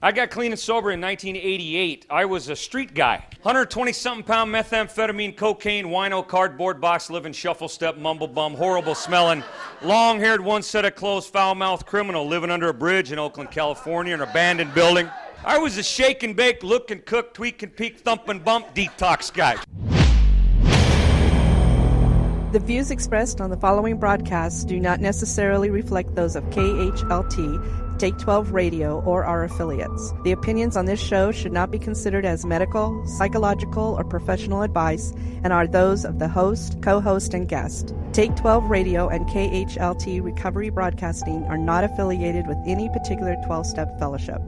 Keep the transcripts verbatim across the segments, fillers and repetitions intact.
I got clean and sober in nineteen eighty-eight. I was a street guy. one hundred twenty-something pound methamphetamine, cocaine, wino, cardboard box, living, shuffle step, mumble bum, horrible smelling, long-haired, one set of clothes, foul-mouthed criminal living under a bridge in Oakland, California, in an abandoned building. I was a shake and bake, look and cook, tweak and peek, thump and bump, detox guy. The views expressed on the following broadcasts do not necessarily reflect those of K H L T, Take twelve Radio, or our affiliates. The opinions on this show should not be considered as medical, psychological, or professional advice and are those of the host, co-host, and guest. Take twelve Radio and K H L T Recovery Broadcasting are not affiliated with any particular twelve-step fellowship.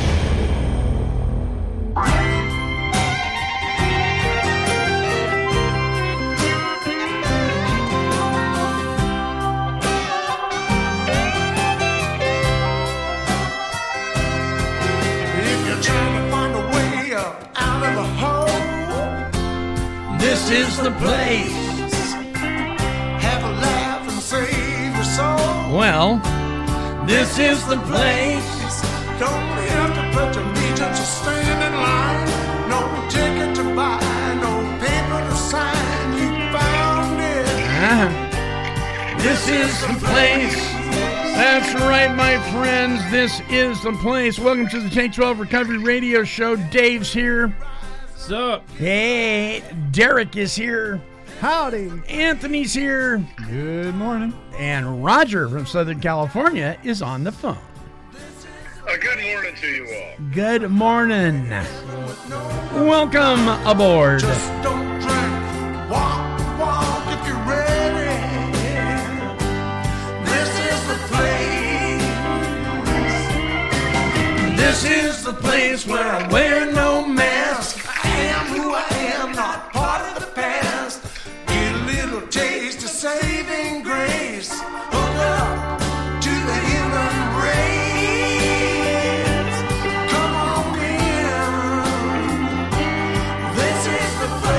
This is the place. Have a laugh and save your soul. Well, this is the place. Don't have to pledge allegiance or stand in line. No ticket to buy, no paper to sign. You found it. Uh, this is the place. That's right, my friends. This is the place. Welcome to the Take twelve Recovery Radio Show. Dave's here. What's up? Hey, Derek is here. Howdy. Anthony's here. Good morning. And Roger from Southern California is on the phone. Uh, good morning to you all. Good morning. Welcome aboard. Just don't drink. Walk, walk if you're ready. This is the place. This is the place where I wear no mask. I am who I am, not part of the past. Get a little taste of saving grace. Hook up to the human race. Come on in. This is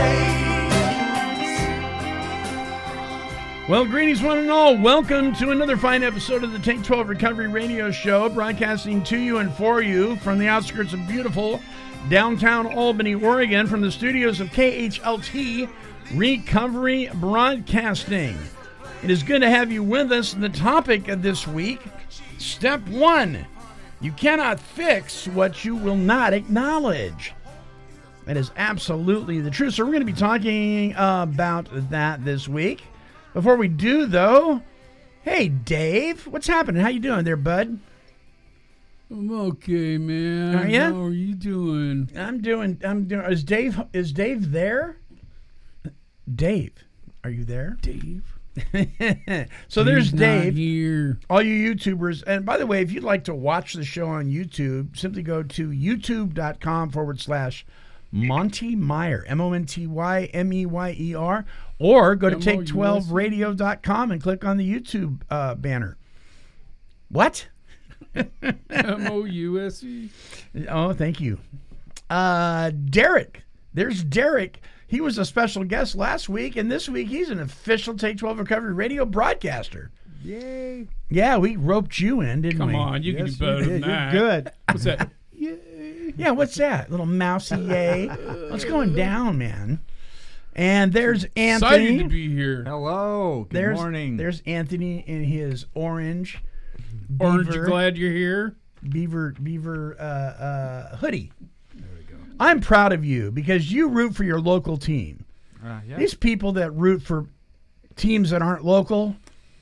the place. Well, greetings one and all. Welcome to another fine episode of the Take twelve Recovery Radio Show, broadcasting to you and for you from the outskirts of beautiful downtown Albany, Oregon, from the studios of K H L T Recovery Broadcasting. It is good to have you with us. The topic of this week, step one, you cannot fix what you will not acknowledge. That is absolutely the truth. So we're going to be talking about that this week. Before we do, though, hey, Dave, what's happening? How you doing there, bud? I'm okay, man. Are you? How are you doing? I'm doing. I'm doing. Is Dave? Is Dave there? Dave, are you there? Dave. So there's He's Dave. Not here. All you YouTubers, and by the way, if you'd like to watch the show on YouTube, simply go to youtube.com forward slash Monty Meyer, M O N T Y M E Y E R, or go to take twelve radio dot com and click on the YouTube uh, banner. What? M O U S E. Oh, thank you. Uh, Derek. There's Derek. He was a special guest last week, and this week he's an official Take twelve Recovery Radio broadcaster. Yay. Yeah, we roped you in, didn't Come we? Come on, you yes, can do better you than that. You're good. What's that? Yay. Yeah, what's that? Little mousy yay. What's going down, man? And there's Anthony. Excited to be here. Hello. Good there's, morning. There's Anthony in his orange Aren't you beaver, glad you're here? beaver beaver uh, uh, hoodie. There we go. I'm proud of you because you root for your local team. Uh, yeah. These people that root for teams that aren't local.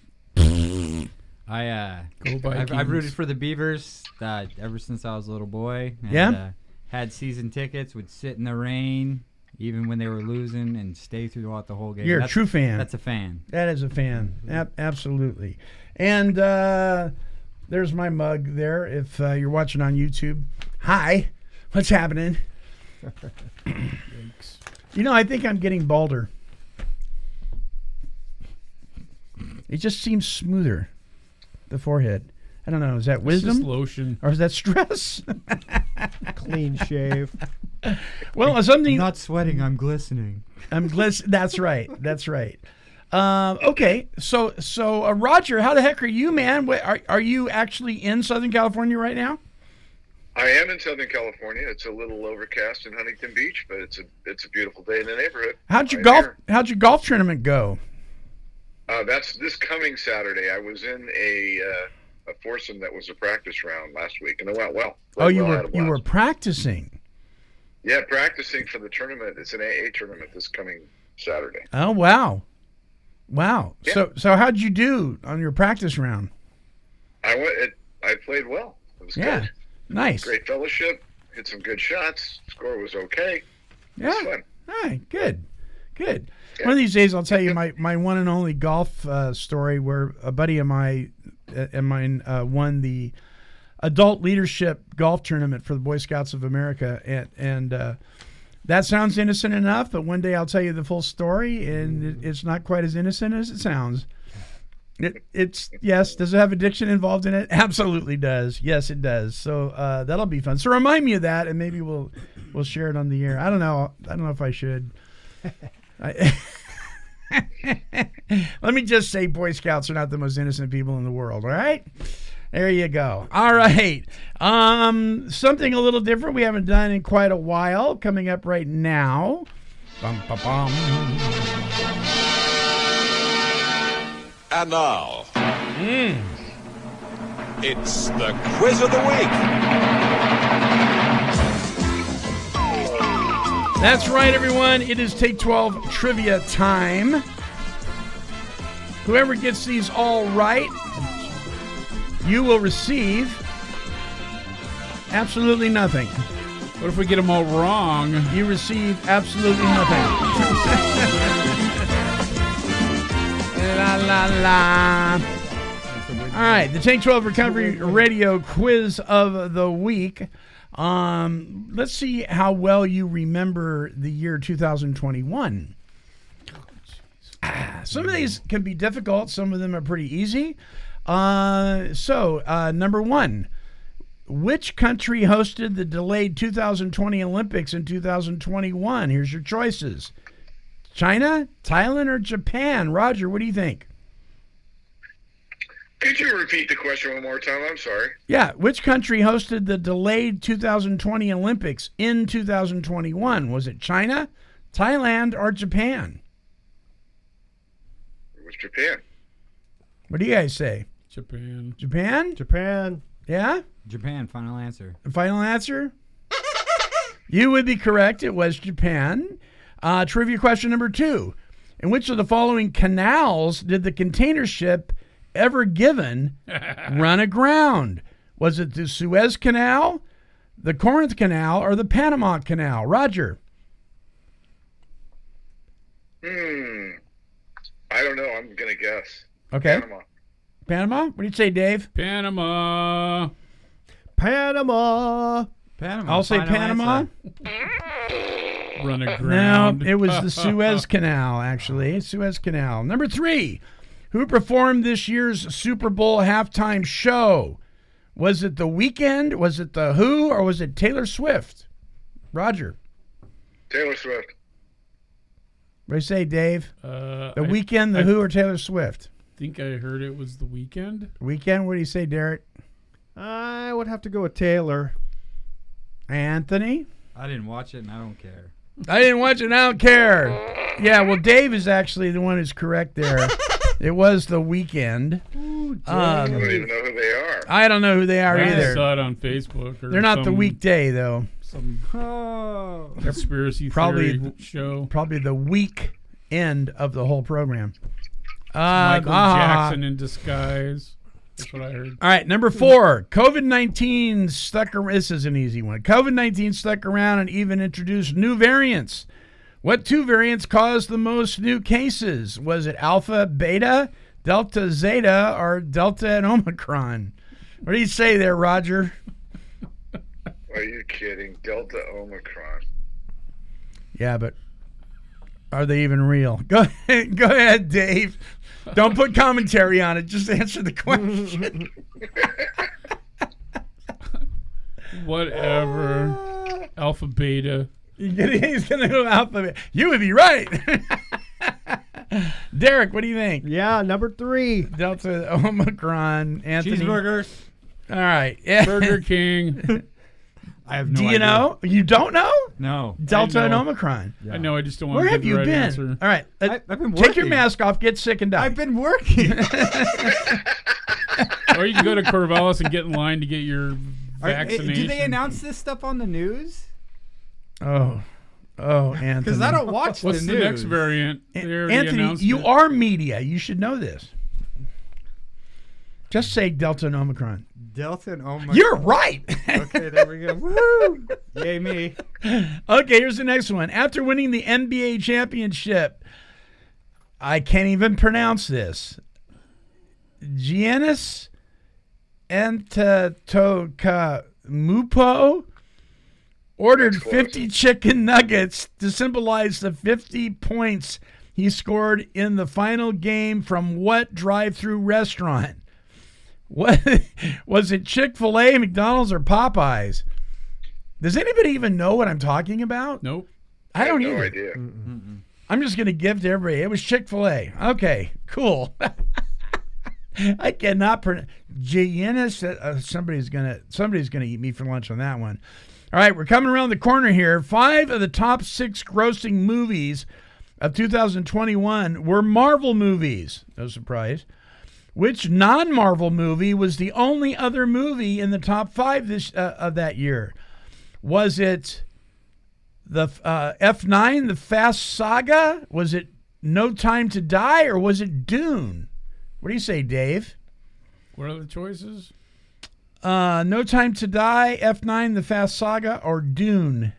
I uh, Go I've, Vikings. I've rooted for the Beavers uh, ever since I was a little boy. And, Yeah? Uh, had season tickets, would sit in the rain, even when they were losing, and stay throughout the whole game. You're that's, a true fan. That's a fan. That is a fan. Ab- absolutely. And uh, there's my mug there if uh, you're watching on YouTube. Hi. What's happening? You know, I think I'm getting balder. It just seems smoother, the forehead. I don't know. Is that It's wisdom? just lotion. Or is that stress? Clean shave. Well, something... I'm not sweating. I'm glistening. I'm glis- That's right. That's right. Um, okay, so so uh, Roger, how the heck are you, man? Wait, are are you actually in Southern California right now? I am in Southern California. It's a little overcast in Huntington Beach, but it's a it's a beautiful day in the neighborhood. How'd your I'm golf here. How'd your golf tournament go? Uh, that's this coming Saturday. I was in a uh, a foursome that was a practice round last week, and it went well. Oh, Played you well, were had a you were blast. practicing. Yeah, practicing for the tournament. It's an A A tournament this coming Saturday. Oh wow, wow. Yeah. So so how'd you do on your practice round? I went. It, I played well. It was Yeah, good. nice. Great fellowship. Hit some good shots. Score was okay. It was Yeah. fun. All right, good, good. Yeah. One of these days, I'll tell you my, my one and only golf uh, story where a buddy of mine uh, and mine uh, won the adult leadership golf tournament for the Boy Scouts of America, and and uh, that sounds innocent enough. But one day I'll tell you the full story, and it, it's not quite as innocent as it sounds. It, it's yes. Does it have addiction involved in it? Absolutely does. Yes, it does. So uh, that'll be fun. So remind me of that, and maybe we'll we'll share it on the air. I don't know. I don't know if I should. I, let me just say, Boy Scouts are not the most innocent people in the world. All right. There you go. All right. Um, something a little different we haven't done in quite a while. Coming up right now. Bum, ba, bum. And now, it's the quiz of the week. That's right, everyone. It is Take twelve trivia time. Whoever gets these all right, you will receive absolutely nothing. What if we get them all wrong? You receive absolutely nothing. La la la. All right, the Take twelve Recovery Radio Quiz of the Week. Um, let's see how well you remember the year two thousand twenty-one. Ah, some of these can be difficult. Some of them are pretty easy. Uh, so, uh, number one, which country hosted the delayed two thousand twenty Olympics in two thousand twenty-one? Here's your choices. China, Thailand, or Japan? Roger, what do you think? Could you repeat the question one more time? I'm sorry. Yeah, which country hosted the delayed two thousand twenty Olympics in two thousand twenty-one? Was it China, Thailand, or Japan? It was Japan. What do you guys say? Japan. Japan? Japan. Yeah? Japan, final answer. Final answer? You would be correct. It was Japan. Uh, trivia question number two. In which of the following canals did the container ship Ever Given run aground? Was it the Suez Canal, the Corinth Canal, or the Panama Canal? Roger. Hmm. I don't know. I'm gonna guess. Okay. Panama. Panama? What do you say, Dave? Panama. Panama. Panama. I'll say final Panama. answer. Run No, aground. it was the Suez Canal, actually. Suez Canal. Number three. Who performed this year's Super Bowl halftime show? Was it The Weeknd? Was it The Who? Or was it Taylor Swift? Roger. Taylor Swift. What do you say, Dave? Uh, The I Weeknd, The I Who, or Taylor Swift? think I heard it was the weekend. Weeknd, what do you say, Derek? I would have to go with Taylor. Anthony? I didn't watch it and I don't care. I didn't watch it. I don't care. Yeah, well, Dave is actually the one who's correct there. It was The Weeknd. I Um, don't even know who they are. I don't know who they are I just either. saw it on Facebook. Or They're not the some- weekday, though. Some Oh. conspiracy Probably- theory show. Probably the weak end of the whole program. Uh, Michael ah. Jackson in disguise. That's what I heard. All right, number four. COVID nineteen stuck around. This is an easy one. COVID nineteen stuck around and even introduced new variants. What two variants caused the most new cases? Was it Alpha, Beta, Delta, Zeta, or Delta and Omicron? What do you say there, Roger? Are you kidding? Delta Omicron. Yeah, but are they even real? Go ahead, go ahead, Dave. Don't put commentary on it. Just answer the question. Whatever. Alpha, beta. He's going to go alphabet. You would be right. Derek, what do you think? Yeah, number three. Delta, Omicron, Anthony. Cheeseburgers. All right. Yeah. Burger King. I have no Do you idea. know? You don't know? No. Delta I and know. Omicron. I know. I just don't want Where to have give you the right been? answer. All right. uh, I, I've been take your working. mask off, get sick, and die. I've been working. Or you can go to Corvallis and get in line to get your Are- vaccination. Did they announce this stuff on the news? Oh. Oh, Anthony. Because I don't watch What's the the, news. next variant? An- They already Anthony, announced you it. are media. You should know this. Just say Delta and Omicron. Delta and Omicron. You're right. Okay, there we go. Woo! Yay me. Okay, here's the next one. After winning the N B A championship, I can't even pronounce this. Giannis Antetokounmpo ordered That's close. fifty chicken nuggets to symbolize the fifty points he scored in the final game from what drive-through restaurant? What was it? Chick-fil-A, McDonald's, or Popeyes? Does anybody even know what I'm talking about? Nope. I don't I have either. no idea. I'm just going to give to everybody. It was Chick-fil-A. Okay, cool. I cannot pronounce. Giannis. Uh, somebody's gonna. Somebody's gonna eat me for lunch on that one. All right, we're coming around the corner here. Five of the top six grossing movies of two thousand twenty-one were Marvel movies. No surprise. Which non-Marvel movie was the only other movie in the top five this uh, of that year? Was it the uh, F nine, The Fast Saga? Was it No Time to Die, or was it Dune? What do you say, Dave? What are the choices? Uh, No Time to Die, F nine, The Fast Saga, or Dune?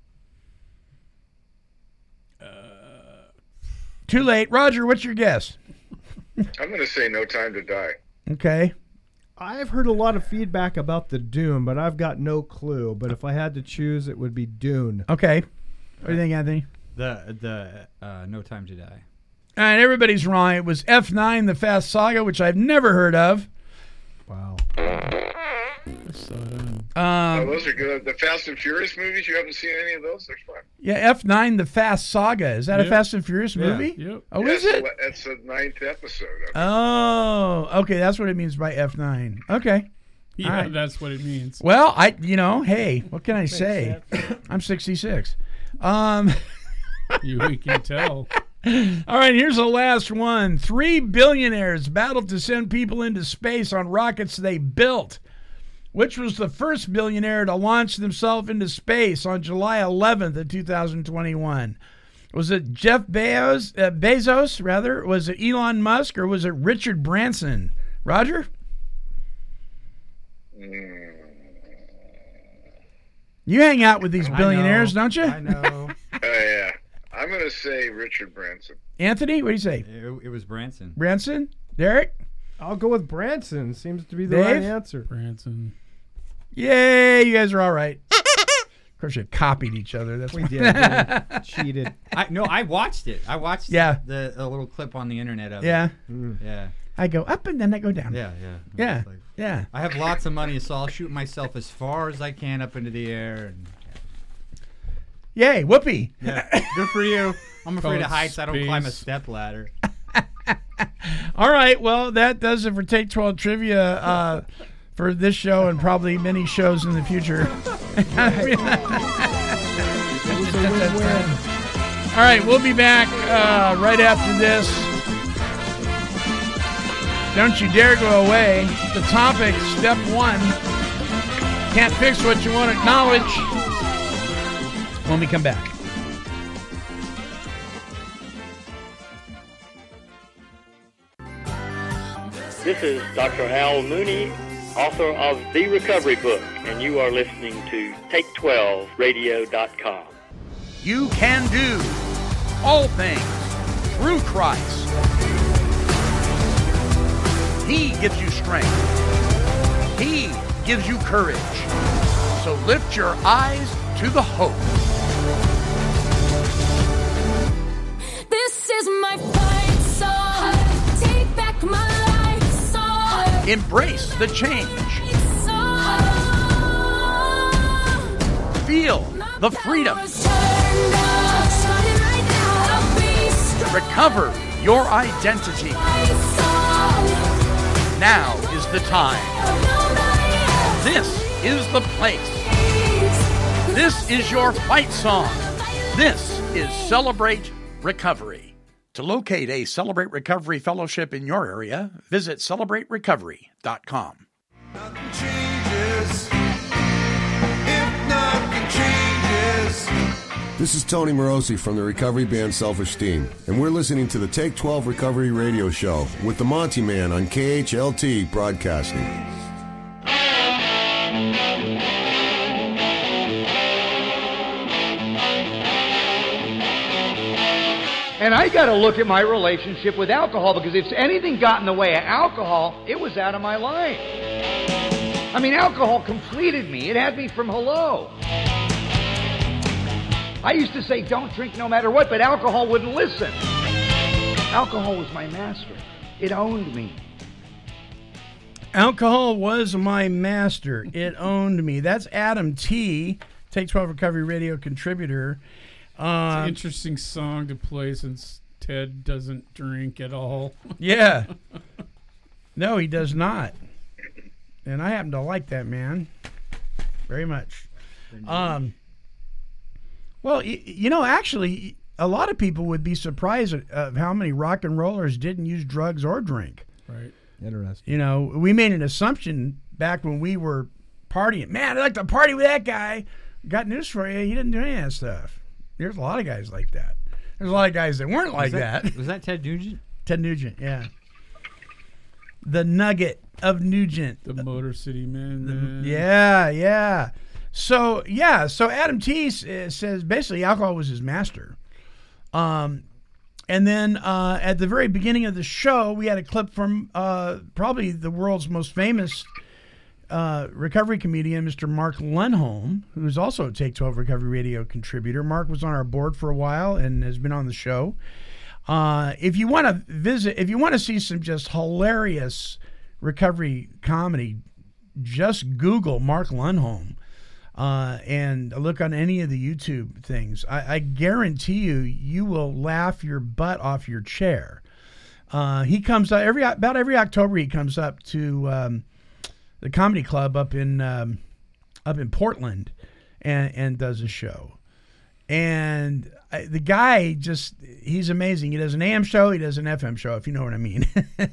Uh, Too late. Roger, what's your guess? I'm going to say No Time to Die. Okay. I've heard a lot of feedback about the Dune, but I've got no clue. But if I had to choose, it would be Dune. Okay. What do you think, Anthony? The the uh, No Time to Die. All right, everybody's wrong. It was F nine, The Fast Saga, which I've never heard of. Wow. So, um, Oh, Um, those are good. The Fast and Furious movies, you haven't seen any of those? They're fun. yeah, F nine, The Fast Saga. Is that a Yep. Fast and Furious Yeah. movie? Yep. Oh, Yes, is it? It's the ninth episode of it. Oh, okay. That's what it means by F nine. Okay. yeah, All right. that's what it means. Well, I, you know, hey, what can I say? I'm sixty-six. Um, You we can tell. all right, here's the last one. Three billionaires battled to send people into space on rockets they built. Which was the first billionaire to launch themselves into space on July eleventh of two thousand twenty-one? Was it Jeff Bezos, uh, Bezos, rather? Was it Elon Musk, or was it Richard Branson? Roger? You hang out with these I billionaires, know, don't you? I know. Oh, yeah. I'm going to say Richard Branson. Anthony, what do you say? it, it was Branson. Branson? Derek? I'll go with Branson. Seems to be the Dave? right answer. Branson. Yay, you guys are all right. Of course, you copied each other. That's We why. did. yeah. Cheated. I no, I watched it. I watched Yeah. the a little clip on the internet of Yeah. it. Yeah. I go up and then I go down. Yeah, yeah. Yeah. It's like- Yeah. I have lots of money, so I'll shoot myself as far as I can up into the air. And, Yay, whoopee. yeah, good for you. I'm afraid Call of it heights. I don't climb a space. step ladder. All right, well, that does it for Take twelve Trivia uh, for this show and probably many shows in the future. All right, we'll be back uh, right after this. Don't you dare go away. The topic, step one, can't fix what you won't acknowledge. When we come back. This is Doctor Al Mooney, author of The Recovery Book, and you are listening to take twelve radio dot com. You can do all things through Christ. He gives you strength. He gives you courage. So lift your eyes to the hope. This is my fight song. Take back my life song. Embrace the change. Song. Feel the freedom. Turned up, starting right now. I'll be strong. Recover your identity. My song. Now is the time. Nobody else This is the place. needs This is your fight song. This is Celebrate Recovery. To locate a Celebrate Recovery fellowship in your area, visit celebrate recovery dot com. This is Tony Morosi from the recovery band Self-Esteem, and we're listening to the Take twelve Recovery Radio Show with the Monty Man on K H L T Broadcasting. And I got to look at my relationship with alcohol, because if anything got in the way of alcohol, it was out of my life. I mean, alcohol completed me. It had me from hello. I used to say, don't drink no matter what, but alcohol wouldn't listen. Alcohol was my master. It owned me. Alcohol was my master. It owned me. That's Adam T., Take twelve Recovery Radio contributor. It's an interesting song to play since Ted doesn't drink at all. Yeah. No, he does not. And I happen to like that man very much. Um, well, y- you know, actually, a lot of people would be surprised at, of how many rock and rollers didn't use drugs or drink. Right. Interesting. You know, we made an assumption back when we were partying. Man, I'd like to party with that guy. Got news for you. He didn't do any of that stuff. There's a lot of guys like that. There's a lot of guys that weren't like was that, that. Was that Ted Nugent? Ted Nugent, yeah. The Nugget of Nugent. The Motor City Man. man. Yeah, yeah. So, yeah, so Adam T s- uh, says basically alcohol was his master. Um, and then uh, at the very beginning of the show, we had a clip from uh, probably the world's most famous Uh, recovery comedian, Mister Mark Lundholm, who's also a Take twelve Recovery Radio contributor. Mark was on our board for a while and has been on the show. Uh, if you want to visit, if you want to see some just hilarious recovery comedy, just Google Mark Lundholm uh, and look on any of the YouTube things. I, I guarantee you, you will laugh your butt off your chair. Uh, he comes up every about every October. He comes up to um, the comedy club up in um, up in Portland, and and does a show. And I, the guy just he's amazing. He does an A M show, he does an F M show, if you know what I mean.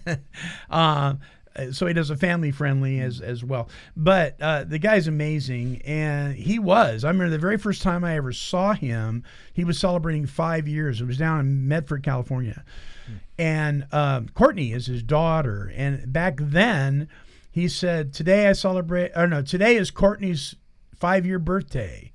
uh, so he does a family friendly as as well. But uh, the guy's amazing, and he was. I remember the very first time I ever saw him, he was celebrating five years. It was down in Medford, California, and um, Courtney is his daughter. And back then, he said, today I celebrate, or no, today is Courtney's five-year birthday.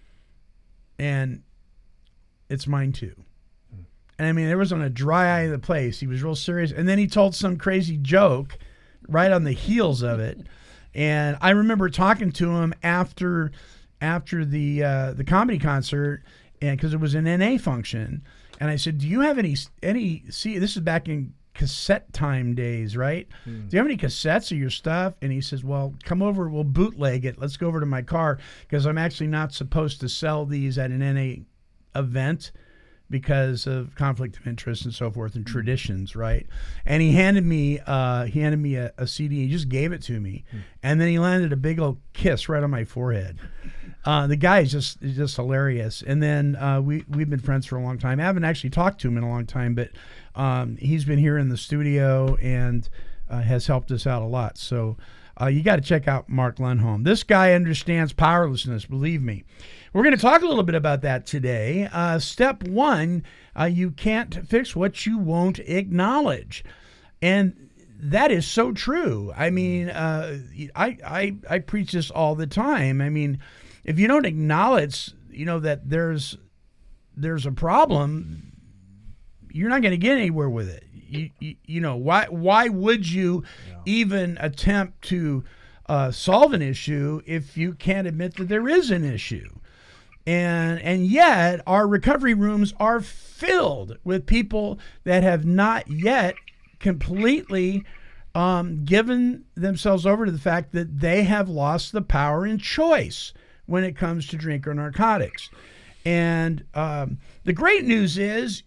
And it's mine too. And I mean, there wasn't a dry eye in the place. He was real serious. And then he told some crazy joke right on the heels of it. And I remember talking to him after after the uh, the comedy concert, and because it was an N A function. And I said, do you have any, any, see, this is back in cassette time days, right? Mm. Do you have any cassettes of your stuff? And he says, well, come over, we'll bootleg it. Let's go over to my car, because I'm actually not supposed to sell these at an N A event because of conflict of interest and so forth and mm. traditions, right? And he handed me uh, he handed me a, a C D. He just gave it to me. Mm. And then he landed a big old kiss right on my forehead. Uh, the guy is just is just hilarious. And then uh, we, we've been friends for a long time. I haven't actually talked to him in a long time, but um, he's been here in the studio and uh, has helped us out a lot. So uh, you got to check out Mark Lundholm. This guy understands powerlessness, believe me. We're going to talk a little bit about that today. Uh, step one, uh, you can't fix what you won't acknowledge. And that is so true. I mean, uh, I, I, I preach this all the time. I mean, if you don't acknowledge, you know, that there's there's a problem, you're not going to get anywhere with it. You, you, you know, why why would you yeah. even attempt to uh, solve an issue if you can't admit that there is an issue? And and yet our recovery rooms are filled with people that have not yet completely um, given themselves over to the fact that they have lost the power and choice when it comes to drink or narcotics. And um, the great news is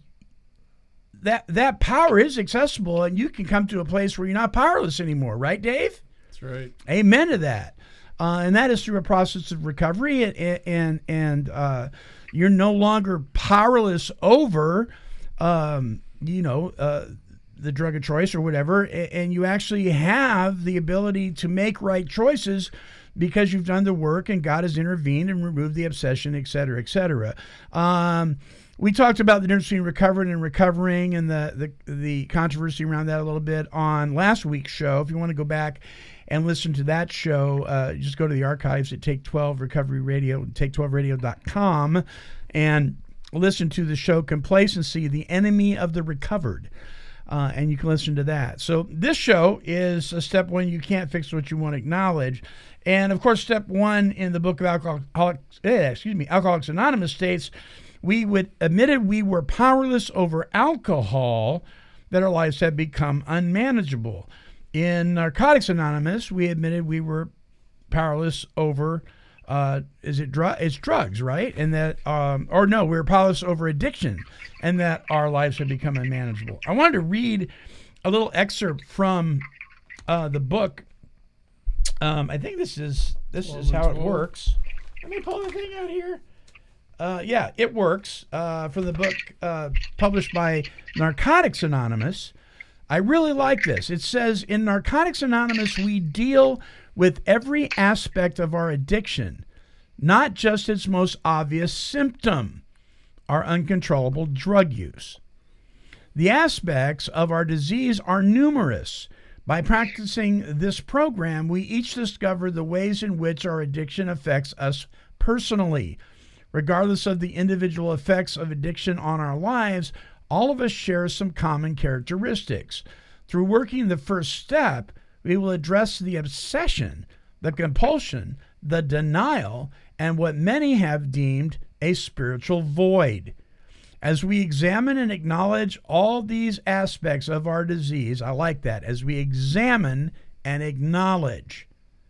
that that power is accessible, and you can come to a place where you're not powerless anymore, right, Dave? That's right. Amen to that. uh, and that is through a process of recovery, and and, and uh, you're no longer powerless over, um, you know, uh, the drug of choice or whatever, and you actually have the ability to make right choices because you've done the work and God has intervened and removed the obsession, et cetera, et cetera. Um, we talked about the difference between recovered and recovering and the, the, the controversy around that a little bit on last week's show. If you want to go back and listen to that show, uh, just go to the archives at Take twelve Recovery Radio, take twelve radio dot com, and listen to the show Complacency, the Enemy of the Recovered. Uh, and you can listen to that. So this show is a step one. You can't fix what you won't acknowledge. And of course, step one in the book of Alcoholics, eh, excuse me, Alcoholics Anonymous states, we would admitted we were powerless over alcohol, that our lives had become unmanageable. In Narcotics Anonymous, we admitted we were powerless over, uh, is it drug? It's drugs, right? And that, um, or no, we were powerless over addiction, and that our lives had become unmanageable. I wanted to read a little excerpt from uh, the book. Um, I think this is this is how it works. Let me pull the thing out here. Uh, yeah, it works. Uh, from the book uh, published by Narcotics Anonymous. I really like this. It says, in Narcotics Anonymous, we deal with every aspect of our addiction, not just its most obvious symptom, our uncontrollable drug use. The aspects of our disease are numerous. By practicing this program, we each discover the ways in which our addiction affects us personally. Regardless of the individual effects of addiction on our lives, all of us share some common characteristics. Through working the first step, we will address the obsession, the compulsion, the denial, and what many have deemed a spiritual void. As we examine and acknowledge all these aspects of our disease, I like that, as we examine and acknowledge,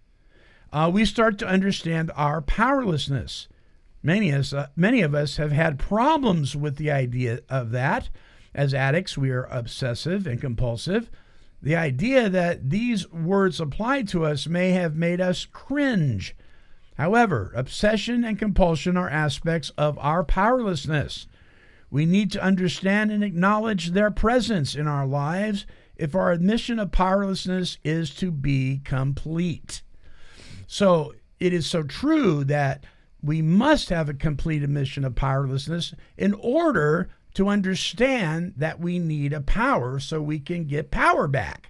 uh, we start to understand our powerlessness. Many of, us, uh, many of us have had problems with the idea of that. As addicts, we are obsessive and compulsive. The idea that these words applied to us may have made us cringe. However, obsession and compulsion are aspects of our powerlessness. We need to understand and acknowledge their presence in our lives if our admission of powerlessness is to be complete. So it is so true that we must have a complete admission of powerlessness in order to understand that we need a power so we can get power back.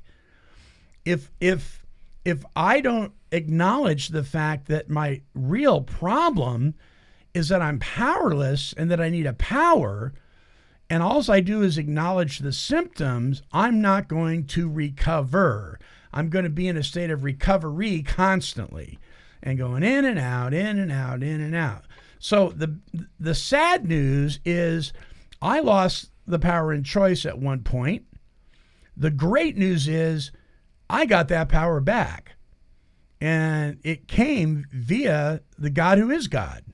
If if if I don't acknowledge the fact that my real problem is that I'm powerless and that I need a power, and all I do is acknowledge the symptoms, I'm not going to recover. I'm going to be in a state of recovery constantly and going in and out, in and out, in and out. So the the sad news is I lost the power and choice at one point. The great news is I got that power back. And it came via the God who is God.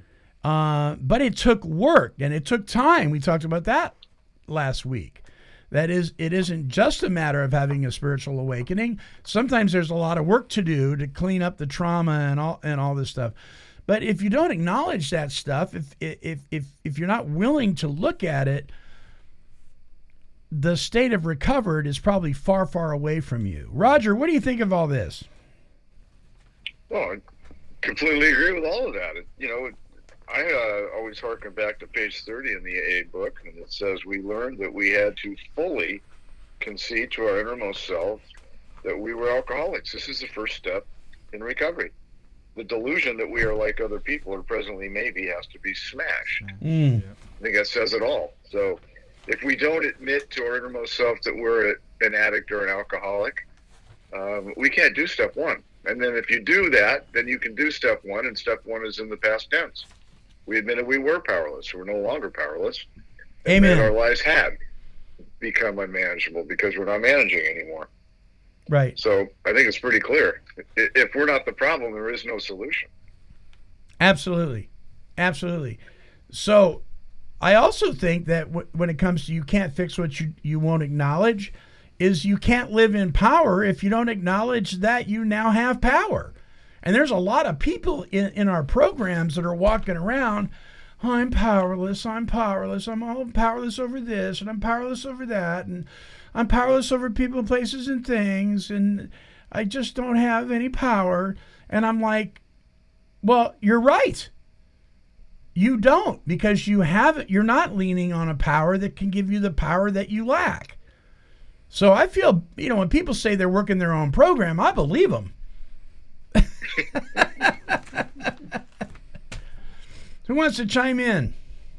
Uh, but it took work and it took time. We talked about that last week. That is, it isn't just a matter of having a spiritual awakening. Sometimes there's a lot of work to do to clean up the trauma and all and all this stuff. But if you don't acknowledge that stuff, if if if if you're not willing to look at it, the state of recovered is probably far, far away from you. Roger, what do you think of all this? Well, I completely agree with all of that. It, you know, I uh, always harken back to page thirty in the A A book, and it says we learned that we had to fully concede to our innermost self that we were alcoholics. This is the first step in recovery. The delusion that we are like other people, or presently maybe, has to be smashed. Mm. I think that says it all. So if we don't admit to our innermost self that we're an addict or an alcoholic, um, we can't do step one. And then if you do that, then you can do step one, and step one is in the past tense. We admitted we were powerless. We're no longer powerless. And Amen. that our lives have become unmanageable because we're not managing anymore. Right. So I think it's pretty clear. If we're not the problem, there is no solution. Absolutely. Absolutely. So I also think that w- when it comes to you can't fix what you, you won't acknowledge, is you can't live in power if you don't acknowledge that you now have power. And there's a lot of people in, in our programs that are walking around, I'm powerless, I'm powerless, I'm all powerless over this, and I'm powerless over that, and I'm powerless over people, places, and things, and I just don't have any power. And I'm like, well, you're right. You don't, because you haven't, you're not leaning on a power that can give you the power that you lack. So I feel, you know, when people say they're working their own program, I believe them. Who wants to chime in?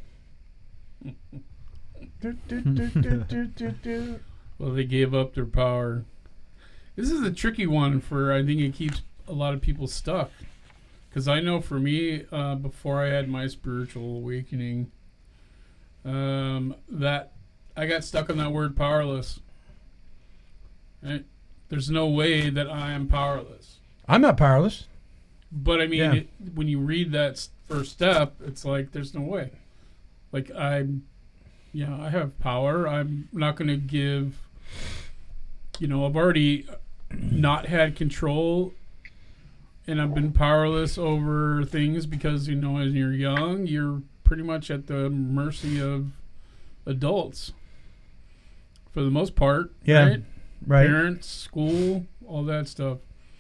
do, do, do, do, do, do, do. Well, they gave up their power. This is a tricky one for, I think it keeps a lot of people stuck. Because I know for me, uh, before I had my spiritual awakening, um, that I got stuck on that word powerless. Right? There's no way that I am powerless. I'm not powerless. But I mean, Yeah. it, when you read that s- first step, it's like, there's no way. Like, I'm, yeah, I have power. I'm not going to give, you know, I've already not had control, and I've been powerless over things because, you know, as you're young, you're pretty much at the mercy of adults for the most part. Yeah, Right? right. Parents, school, all that stuff.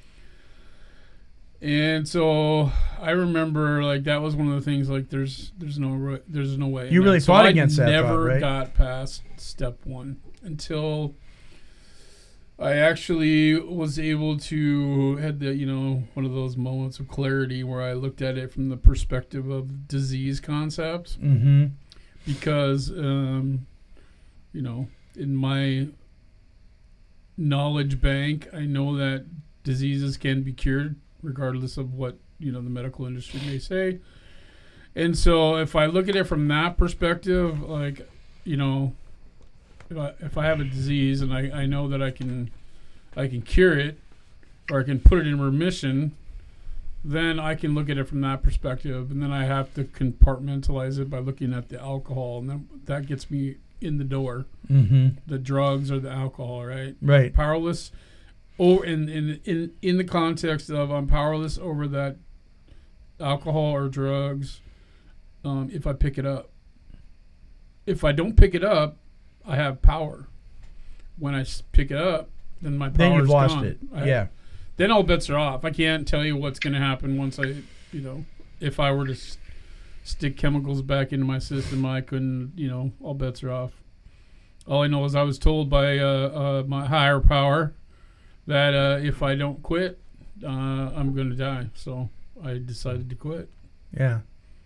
And so I remember, like, that was one of the things, like, there's there's no ro- there's no way. You And really so fought I against that never thought, right? got past step one until I actually was able to had the, you know, one of those moments of clarity where I looked at it from the perspective of disease concept. Mm-hmm. Because, um, you know, in my knowledge bank, I know that diseases can be cured regardless of what, you know, the medical industry may say. And so if I look at it from that perspective, like, you know, if I, if I have a disease and I, I know that I can I can cure it or I can put it in remission, then I can look at it from that perspective. And then I have to compartmentalize it by looking at the alcohol. And then that gets me in the door. Mm-hmm. The drugs or the alcohol, right? Right. Powerless. Or in, in, in, in the context of I'm powerless over that alcohol or drugs um, if I pick it up. If I don't pick it up, I have power. When I s- pick it up, then my power Then you've is lost gone. it. I- Yeah. Then all bets are off. I can't tell you what's going to happen once I, you know, if I were to s- stick chemicals back into my system, I couldn't, you know, all bets are off. All I know is I was told by uh, uh, my higher power that uh, if I don't quit, uh, I'm going to die. So I decided to quit. Yeah.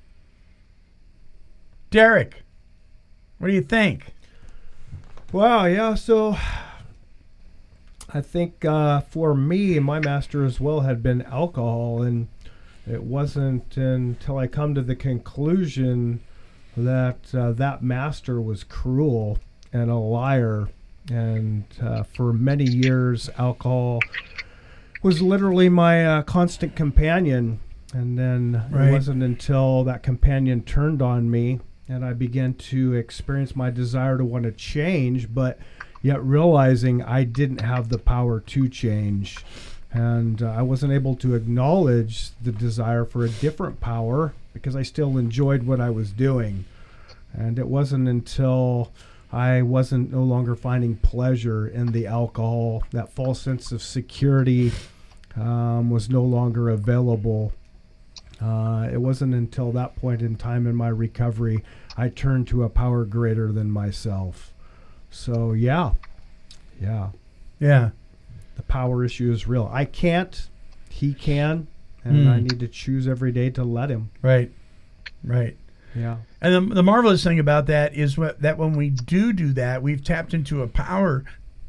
Derek, what do you think? Wow, yeah, so I think uh, for me, my master as well had been alcohol, and it wasn't until I come to the conclusion that uh, that master was cruel and a liar, and uh, for many years, alcohol was literally my uh, constant companion, and then Right. it wasn't until that companion turned on me and I began to experience my desire to want to change, but yet realizing I didn't have the power to change. And uh, I wasn't able to acknowledge the desire for a different power because I still enjoyed what I was doing. And it wasn't until I wasn't no longer finding pleasure in the alcohol, that false sense of security um, was no longer available. Uh, it wasn't until that point in time in my recovery I turned to a power greater than myself. So yeah, yeah, Yeah. the power issue is real. I can't, he can, and Hmm. I need to choose every day to let him. Right. Right. Yeah. And the, the marvelous thing about that is what, that when we do do that, we've tapped into a power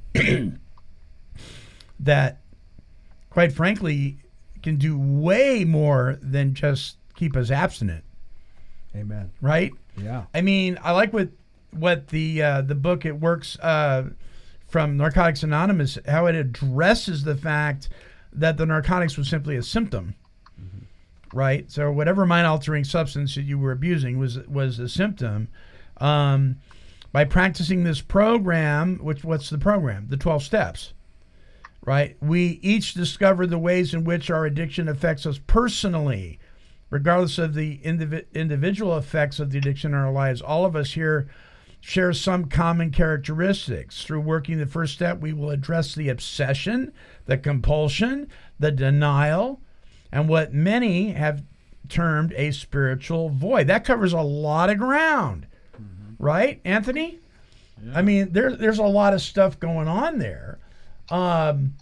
that, quite frankly, can do way more than just keep us abstinent. Amen. Right? Yeah. I mean, I like what what the uh, the book It Works uh, from Narcotics Anonymous, how it addresses the fact that the narcotics was simply a symptom. Right, so whatever mind-altering substance that you were abusing was was a symptom. Um, by practicing this program, which what's the program? The twelve steps, right? We each discover the ways in which our addiction affects us personally, regardless of the indiv- individual effects of the addiction in our lives. All of us here share some common characteristics. Through working the first step, we will address the obsession, the compulsion, the denial, and what many have termed a spiritual void. That covers a lot of ground, mm-hmm. right, Anthony? Yeah. I mean, there, there's a lot of stuff going on there. Um,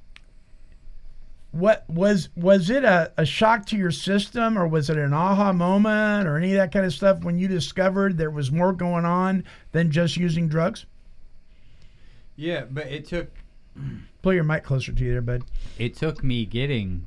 what was was it a, a shock to your system, or was it an aha moment, or any of that kind of stuff when you discovered there was more going on than just using drugs? Yeah, but it took... Pull your mic closer to you there, bud. It took me getting...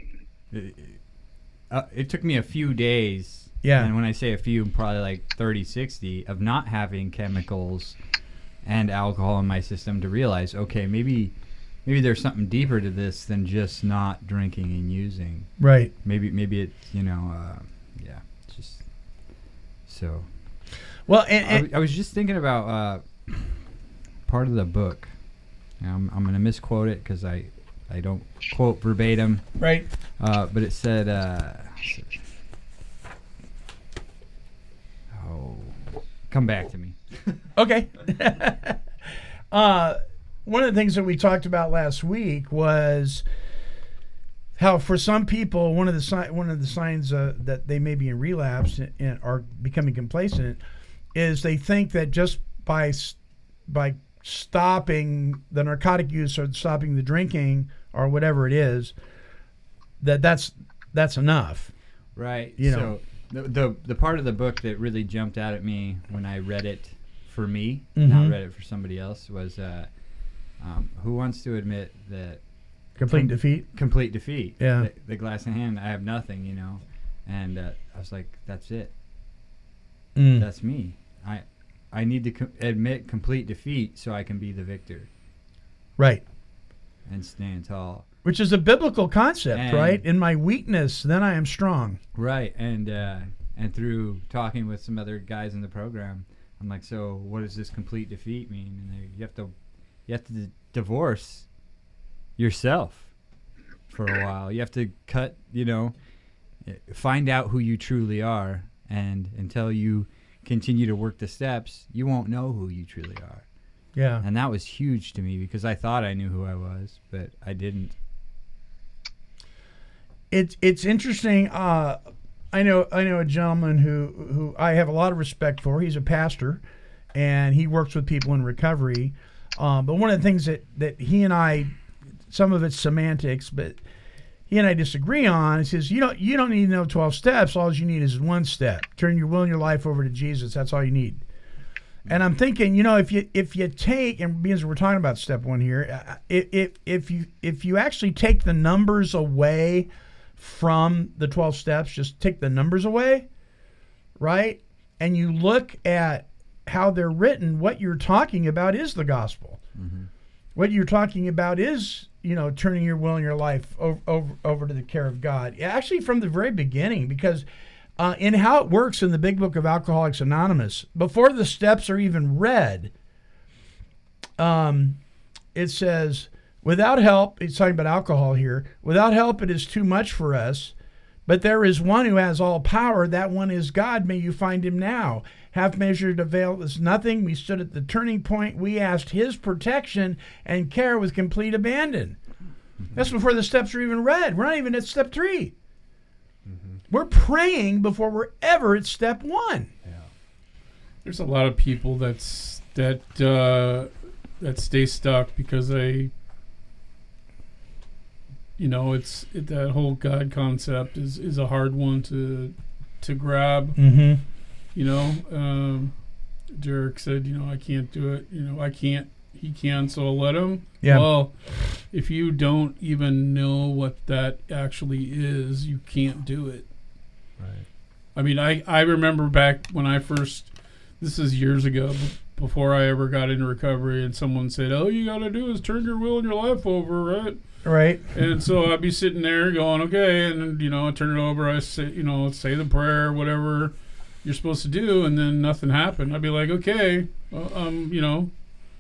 Uh, it took me a few days. Yeah. And when I say a few, probably like thirty, sixty of not having chemicals and alcohol in my system to realize, okay, maybe... Maybe there's something deeper to this than just not drinking and using. Right. Maybe maybe it's, you know, uh, yeah, it's just so. Well, and, and I, w- I was just thinking about uh, part of the book. I'm, I'm going to misquote it because I, I don't quote verbatim. Right. Uh, but it said, uh, oh, come back to me. Okay. uh, One of the things that we talked about last week was how, for some people, one of the si- one of the signs uh, that they may be in relapse and, and are becoming complacent is they think that just by by stopping the narcotic use or stopping the drinking or whatever it is, that that's that's enough. Right. You so know. the, the the part of the book that really jumped out at me when I read it for me, Mhm. not read it for somebody else, was. Uh, Um, who wants to admit that Complete com- defeat? Complete defeat. Yeah. The, the glass in hand, I have nothing, you know. And uh, I was like, that's it. Mm. That's me. I I need to co- admit complete defeat so I can be the victor. Right. And stand tall. Which is a biblical concept, And- right? In my weakness, then I am strong. Right. And uh, and through talking with some other guys in the program, I'm like, so what does this complete defeat mean? And they, you have to you have to d- divorce yourself for a while. You have to cut, you know, find out who you truly are, and until you continue to work the steps, you won't know who you truly are. Yeah. And that was huge to me because I thought I knew who I was, but I didn't. It's it's interesting. Uh, I know I know a gentleman who who I have a lot of respect for. He's a pastor, and he works with people in recovery. Um, but one of the things that, that he and I, some of it's semantics, but he and I disagree on. He says you don't you don't need to know twelve steps. All you need is one step. Turn your will and your life over to Jesus. That's all you need. And I'm thinking, you know, if you if you take, and because we're talking about step one here, if if if you if you actually take the numbers away from the twelve steps, just take the numbers away, right? And you look at how they're written, what you're talking about is the gospel. Mm-hmm. What you're talking about is, you know, turning your will and your life over, over, over to the care of God. Actually, from the very beginning, because uh, in how it works in the big book of Alcoholics Anonymous, before the steps are even read, um, it says, without help, it's talking about alcohol here, without help it is too much for us, but there is one who has all power, that one is God, may you find him now. Half measured avail is nothing, we stood at the turning point, we asked his protection and care with complete abandon. Mm-hmm. That's before the steps are even read. We're not even at step three. Mm-hmm. We're praying before we're ever at step one. Yeah. There's a lot of people that's that uh, that stay stuck because they, you know, it's it, that whole God concept is, is a hard one to to grab. Mm-hmm. You know, um, Derek said, you know, I can't do it. You know, I can't. He can, so I'll let him. Yeah. Well, if you don't even know what that actually is, you can't do it. Right. I mean, I, I remember back when I first, this is years ago, b- before I ever got into recovery, and someone said, all you got to do is turn your will and your life over, right? Right. And so I'd be sitting there going, okay, and, you know, I turn it over, I say, you know, say the prayer, whatever you're supposed to do, and then nothing happened. I'd be like, okay, well, um, you know,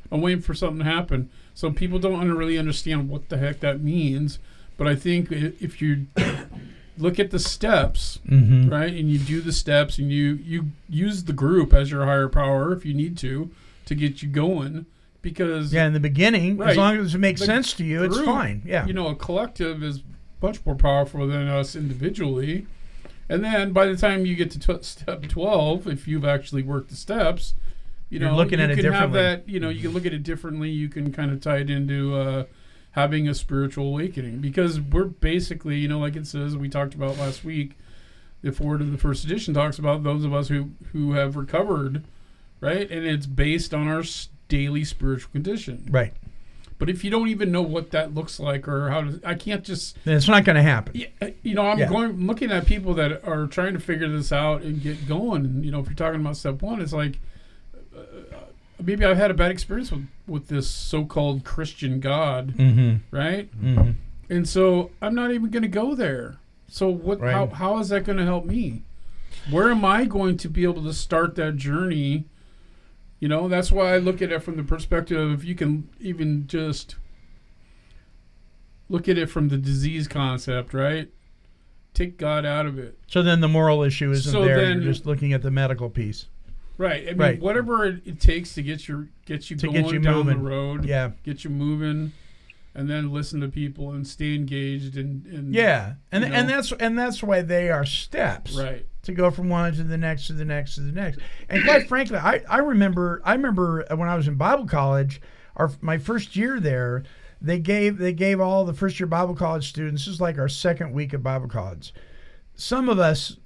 I'm waiting for something to happen. So people don't under- really understand what the heck that means. But I think i- if you look at the steps, Mhm. right, and you do the steps, and you you use the group as your higher power if you need to to get you going, because Yeah, in the beginning, as Right. long as it makes The sense to you, it's group, fine. Yeah. You know, a collective is much more powerful than us individually. And then by the time you get to tw- step twelve, if you've actually worked the steps, you You're know, looking you at it can have differently. that, you know, you can look at it differently. You can kind of tie it into uh, having a spiritual awakening, because we're basically, you know, like it says, we talked about last week, the forward of the first edition talks about those of us who, who have recovered, right? And it's based on our s- daily spiritual condition. Right. But if you don't even know what that looks like or how to, I can't just. Then it's not going to happen. Yeah, you know, I'm Yeah. going looking at people that are trying to figure this out and get going. And you know, if you're talking about step one, it's like uh, maybe I've had a bad experience with, with this so-called Christian God, Mhm. right? Mhm. And so I'm not even going to go there. So what? Right. How how is that going to help me? Where am I going to be able to start that journey? You know, that's why I look at it from the perspective of you can even just look at it from the disease concept, right? Take God out of it. So then the moral issue isn't So there. then- You're just looking at the medical piece. Right. I mean, Right. whatever it, it takes to get your get you To going get you down moving. the road. Yeah. Get you moving, and then listen to people and stay engaged and, and Yeah, and you and know. that's and that's why they are steps, Right. To go from one to the next to the next to the next. And quite frankly, I, I remember I remember when I was in Bible college, our my first year there, they gave they gave all the first year Bible college students. This is like our second week of Bible college. Some of us,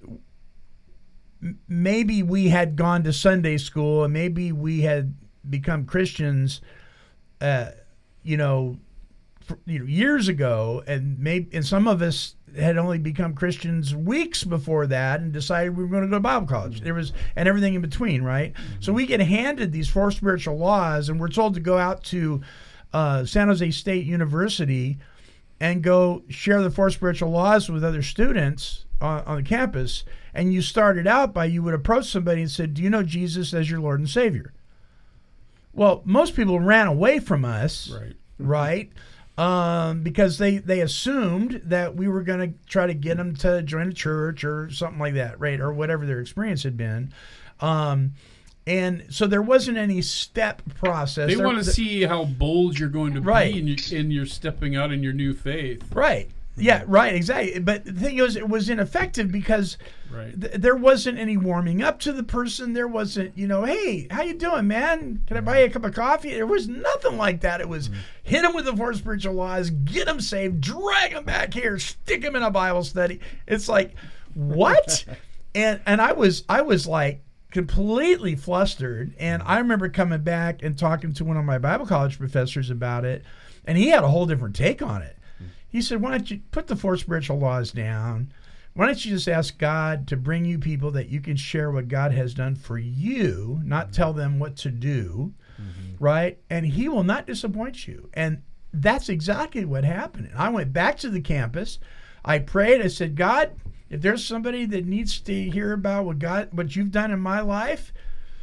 m- maybe we had gone to Sunday school and maybe we had become Christians, uh, you know, for, you know, years ago, and maybe and some of us had only become Christians weeks before that and decided we were going to go to Bible college. There was and everything in between, right? So we get handed these four spiritual laws, and we're told to go out to uh, San Jose State University and go share the four spiritual laws with other students on, on the campus. And you started out by you would approach somebody and said, "Do you know Jesus as your Lord and Savior?" Well, most people ran away from us, Right. right? Um, because they, they assumed that we were going to try to get them to join a church or something like that, right? Or whatever their experience had been. Um, and so there wasn't any step process. They There- want to see how bold you're going to Right. be in your, in your stepping out in your new faith. Right. Yeah, right, exactly. But the thing is, it was ineffective because Right. th- there wasn't any warming up to the person. There wasn't, you know, hey, how you doing, man? Can I buy you a cup of coffee? There was nothing like that. It was hit them with the four spiritual laws, get them saved, drag them back here, stick them in a Bible study. It's like, what? and and I was I was like completely flustered. And I remember coming back and talking to one of my Bible college professors about it, and he had a whole different take on it. He said, why don't you put the four spiritual laws down? Why don't you just ask God to bring you people that you can share what God has done for you, not tell them what to do, right? And he will not disappoint you. And that's exactly what happened. And I went back to the campus. I prayed. I said, God, if there's somebody that needs to hear about what God, what you've done in my life,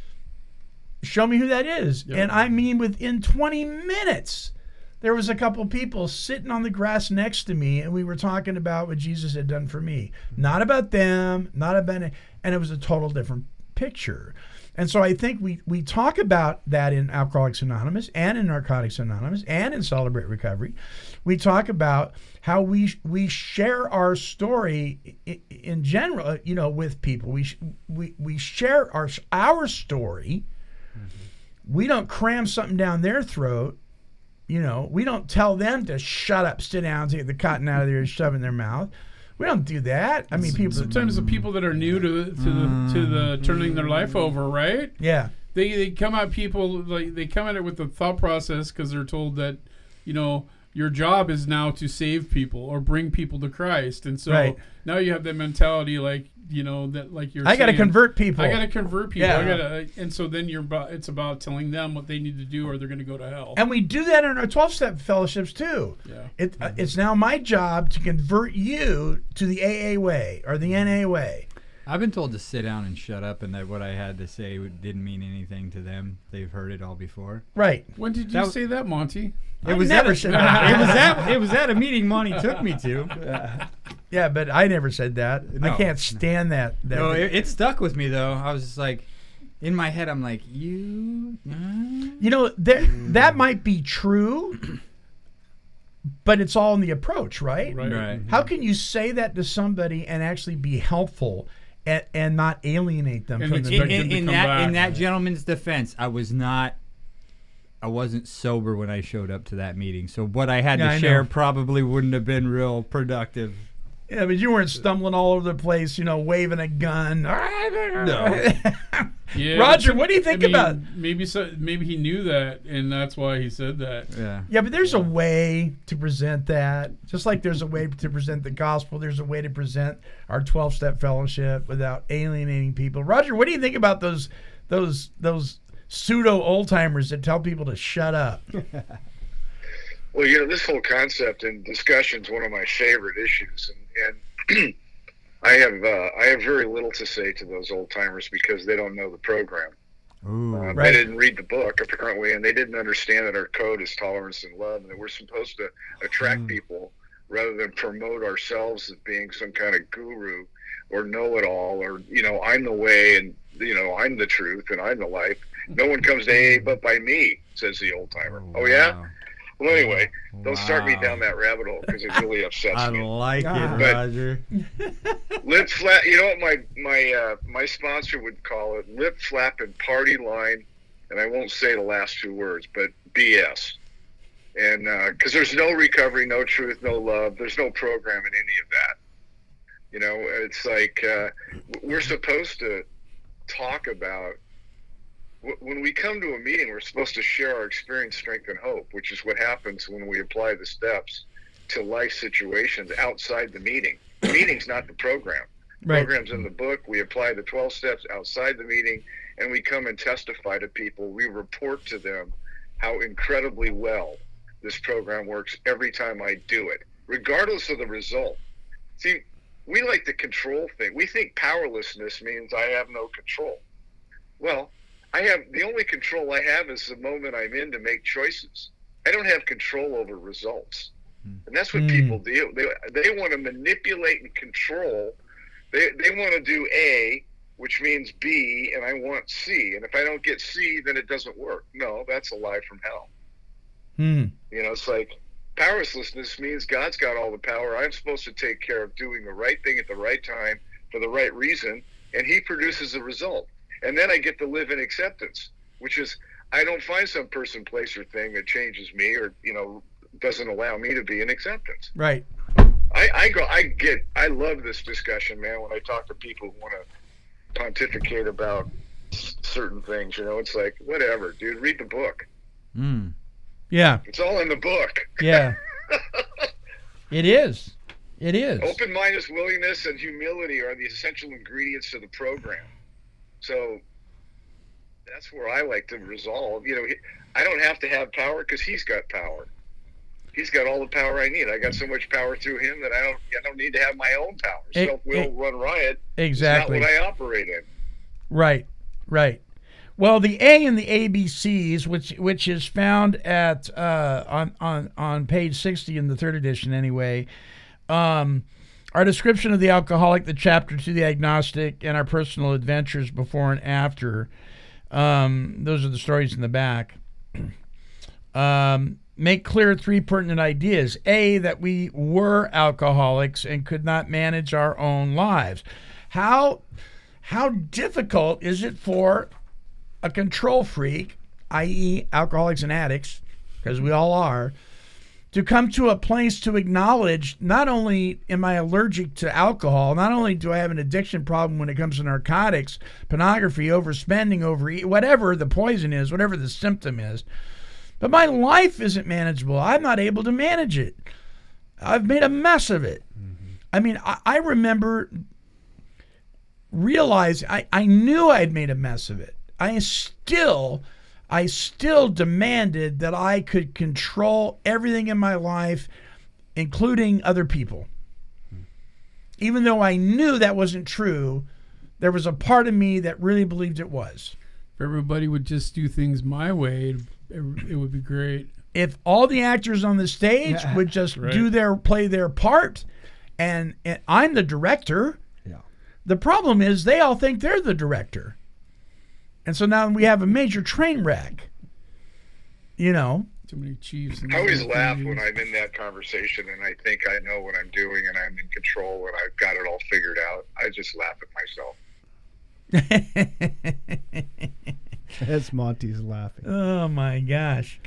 show me who that is. Yep. And I mean, within twenty minutes, there was a couple people sitting on the grass next to me, and we were talking about what Jesus had done for me. Not about them, not about it, and it was a total different picture. And so I think we, we talk about that in Alcoholics Anonymous and in Narcotics Anonymous and in Celebrate Recovery. We talk about how we we share our story in, in general, you know, with people. We we we share our our story. Mm-hmm. We don't cram something down their throat. You know, we don't tell them to shut up, sit down, take the cotton out of there and shove it in their mouth. We don't do that. I mean, people. Sometimes the people that are new to to the to the turning their life over, right? Yeah. They they come at people like they come at it with the thought process because they're told that, you know, your job is now to save people or bring people to Christ, and so Right. now you have that mentality like, you know, that like you're I got to saying, convert people. I got to convert people. Yeah. I gotta, and so then you're about, it's about telling them what they need to do or they're going to go to hell. And we do that in our twelve-step fellowships too. Yeah. It, uh, it's now my job to convert you to the A A way or the N A way. I've been told to sit down and shut up, and that what I had to say didn't mean anything to them. They've heard it all before. Right. When did you That- say that, Monty? It I was never at a, said that. it was at it was at a meeting Monty took me to. Yeah, but I never said that. I No. can't stand that. that No, it, it stuck with me though. I was just like, in my head, I'm like, you. Uh? You know, that that might be true, but it's all in the approach, right? Right. Right. How can you say that to somebody and actually be helpful and, and not alienate them And from the expect In, them in, to in come that back. in that gentleman's defense, I was not. I wasn't sober when I showed up to that meeting, so what I had Yeah, to I share know. probably wouldn't have been real productive. Yeah, but you weren't stumbling all over the place, you know, waving a gun. No. Yeah, Roger, but what do you I think mean, about? Maybe so, maybe he knew that, and that's why he said that. Yeah. Yeah, but there's a way to present that. Just like there's a way to present the gospel, there's a way to present our twelve-step fellowship without alienating people. Roger, what do you think about those those those pseudo old-timers that tell people to shut up? Well, you know, this whole concept and discussion is one of my favorite issues, and, and I have uh, I have very little to say to those old timers because they don't know the program. Ooh. Uh, Right. They didn't read the book apparently, and they didn't understand that our code is tolerance and love, and that we're supposed to attract people rather than promote ourselves as being some kind of guru or know-it-all, or you know, I'm the way, and you know, I'm the truth, and I'm the life. No one comes to A A but by me, says the old timer. Oh, yeah. Wow. Well, anyway, don't start me Wow. down that rabbit hole because it really upsets I me. like Ah. it, But- Roger. Lip flap. You know what my my uh, my sponsor would call it? Lip flap and party line, and I won't say the last two words, but B S. And because there's no recovery, no truth, no love. There's no program in any of that. You know, it's like uh, we're supposed to talk about. When we come to a meeting, we're supposed to share our experience, strength, and hope, which is what happens when we apply the steps to life situations outside the meeting. The meeting's not the program. The Right. program's in the book. We apply the twelve steps outside the meeting, and we come and testify to people. We report to them how incredibly well this program works every time I do it, regardless of the result. See, we like the control thing. We think powerlessness means I have no control. Well, I have the only control I have is the moment I'm in to make choices. I don't have control over results, and that's what Mm. people do. They they want to manipulate and control. They they want to do A, which means B, and I want C. And if I don't get C, then it doesn't work. No, that's a lie from hell. Hmm. You know, it's like powerlessness means God's got all the power. I'm supposed to take care of doing the right thing at the right time for the right reason, and He produces the result. And then I get to live in acceptance, which is I don't find some person, place, or thing that changes me or, you know, doesn't allow me to be in acceptance. Right. I, I go, I get, I love this discussion, man, when I talk to people who want to pontificate about s- certain things, you know, it's like, whatever, dude, read the book. Mm. Yeah. It's all in the book. Yeah. It is. It is. Open-mindedness, willingness, and humility are the essential ingredients to the program. So that's where I like to resolve. You know, he, I don't have to have power because He's got power. He's got all the power I need. I got so much power through Him that I don't. I don't need to have my own power. E- Self-will e- run riot. Exactly. It's not what I operate in. Right, right. Well, the A and the A B Cs, which which is found at uh, on on on page sixty in the third edition, anyway, um, our description of the alcoholic, the chapter to the agnostic, and our personal adventures before and after. Um, those are the stories in the back. Um, make clear three pertinent ideas. A, that we were alcoholics and could not manage our own lives. How how difficult is it for a control freak, that is alcoholics and addicts, because we all are, to come to a place to acknowledge not only am I allergic to alcohol, not only do I have an addiction problem when it comes to narcotics, pornography, overspending, overeat, whatever the poison is, whatever the symptom is, but my life isn't manageable. I'm not able to manage it. I've made a mess of it. Mm-hmm. I mean, I, I remember realizing, I, I knew I'd made a mess of it. I still... I still demanded that I could control everything in my life, including other people. Even though I knew that wasn't true, there was a part of me that really believed it was. If everybody would just do things my way, it, it would be great. If all the actors on the stage Yeah. would just Right. do their play their part, and, and I'm the director. Yeah. The problem is they all think they're the director, and so now we have a major train wreck. You know. Too many chiefs. And I always little laugh things. when I'm in that conversation and I think I know what I'm doing and I'm in control and I've got it all figured out. I just laugh at myself. As Monty's laughing. Oh my gosh.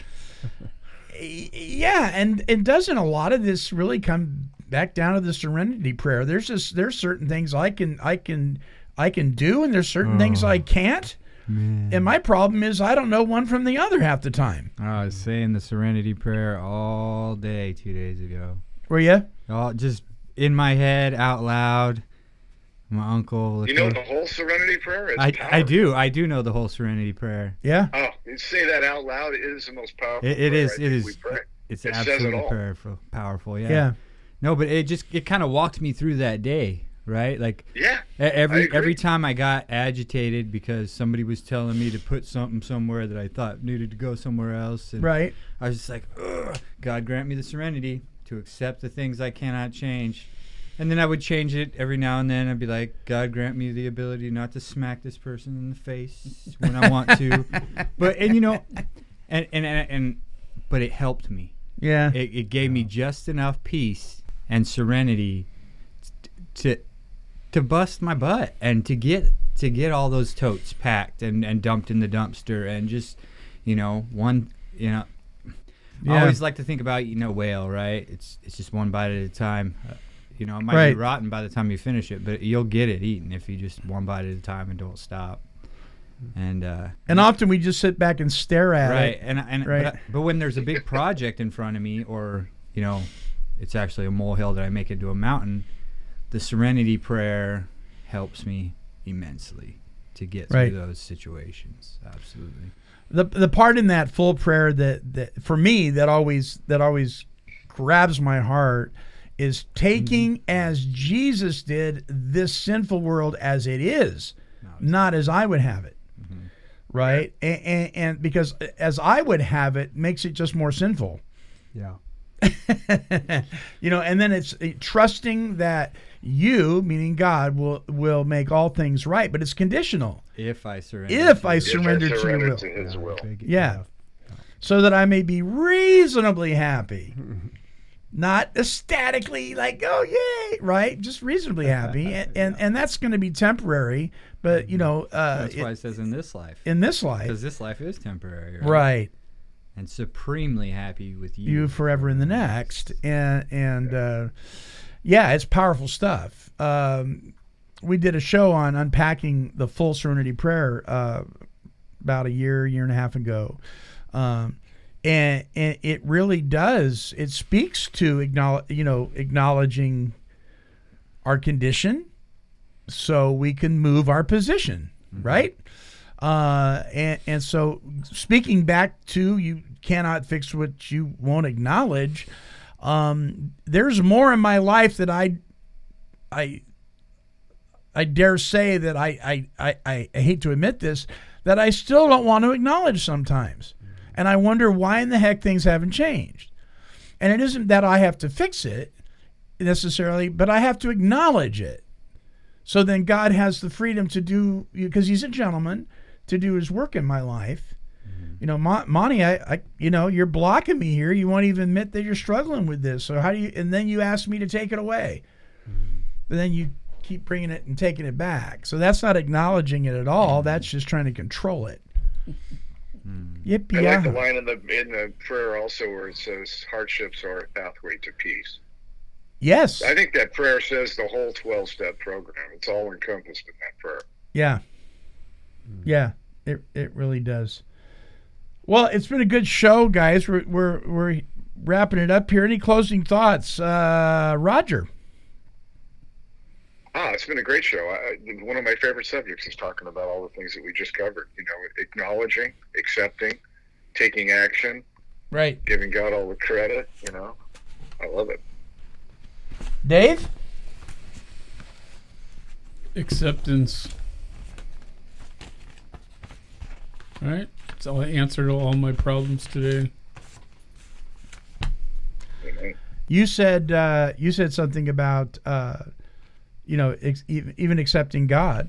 Yeah, and and doesn't a lot of this really come back down to the serenity prayer? There's just there's certain things I can I can I can do, and there's certain things I can't. Man. And my problem is I don't know one from the other half the time. I was saying the Serenity Prayer all day two days ago. Were you? All just in my head, out loud. My uncle. You know the whole Serenity Prayer? It's I, I powerful. do. I do know the whole Serenity Prayer. Yeah. Oh, you say that out loud. It is the most powerful. It, it prayer is. I It think is. we pray. It's It says it absolutely all. powerful. Powerful. Yeah. Yeah. No, but it just it kind of walked me through that day, right? Like Yeah. e- every agree. every time I got agitated because somebody was telling me to put something somewhere that I thought needed to go somewhere else, and Right. I was just like, Ugh, God grant me the serenity to accept the things I cannot change. And then I would change it every now and then. I'd be like, God grant me the ability not to smack this person in the face when I want to. But and you know, and and and, and but it helped me. Yeah. It, it gave me just enough peace and serenity t- to to bust my butt and to get to get all those totes packed and, and dumped in the dumpster and just, you know, one, you know. Yeah. I always like to think about eating a whale, right? It's it's just one bite at a time. Uh, you know, it might Right. be rotten by the time you finish it, but you'll get it eaten if you just one bite at a time and don't stop. And uh, And often we just sit back and stare at right, it. and and Right. But, but when there's a big project in front of me, or you know, it's actually a molehill that I make into a mountain, the Serenity Prayer helps me immensely to get through Right. those situations. Absolutely. The the part in that full prayer that, that for me that always that always grabs my heart is taking Mm-hmm. as Jesus did this sinful world as it is, not as I would have it. Mm-hmm. Right? And, and, and because as I would have it makes it just more sinful. Yeah. You know, and then it's uh, trusting that you, meaning God, will will make all things right, but it's conditional. If I surrender. If I to- surrender to your surrender will. to His will. Yeah. So that I may be reasonably happy. Not ecstatically like, oh, yay, right? Just reasonably happy. And and, and that's going to be temporary. But, you know. Uh, That's why it- it says in this life. in this life. Because this life is temporary. Right. Right. And supremely happy with you. You forever in the next. And, and uh, yeah, it's powerful stuff. Um, we did a show on unpacking the full Serenity Prayer uh, about a year, year and a half ago. Um, and, and it really does. It speaks to acknowledge, you know, acknowledging our condition, so we can move our position, mm-hmm. right? Uh, and and so speaking back to you cannot fix what you won't acknowledge. Um, there's more in my life that I, I, I dare say that I, I, I, I hate to admit this, that I still don't want to acknowledge sometimes. And I wonder why in the heck things haven't changed. And it isn't that I have to fix it necessarily, but I have to acknowledge it. So then God has the freedom to do, because he's a gentleman, to do his work in my life. Mm-hmm. You know, Mon- Monty, I, I, you know, you're blocking me here. You won't even admit that you're struggling with this. So how do you, and then you ask me to take it away. Mm-hmm. But then you keep bringing it and taking it back. So that's not acknowledging it at all. Mm-hmm. That's just trying to control it. Mm-hmm. Yippee. I like the line in the, in the prayer also where it says, hardships are a pathway to peace. Yes. I think that prayer says the whole twelve-step program. It's all encompassed in that prayer. Yeah. Yeah, it it really does. Well, it's been a good show, guys. We're we're we're wrapping it up here. Any closing thoughts, uh, Roger? Ah, it's been a great show. I, one of my favorite subjects is talking about all the things that we just covered. You know, acknowledging, accepting, taking action, right? Giving God all the credit. You know, I love it. Dave? Acceptance All right. So I answered all my problems today. You said uh, you said something about uh, you know ex- even accepting God.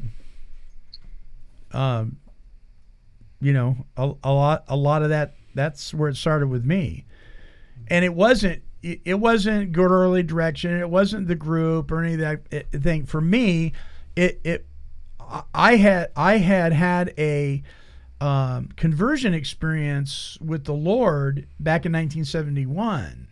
Um, you know, a, a lot a lot of that. That's where it started with me, and it wasn't it, it wasn't good early direction. It wasn't the group or any of that it, thing. For me, it it I had I had had a um, conversion experience with the Lord back in nineteen seventy-one.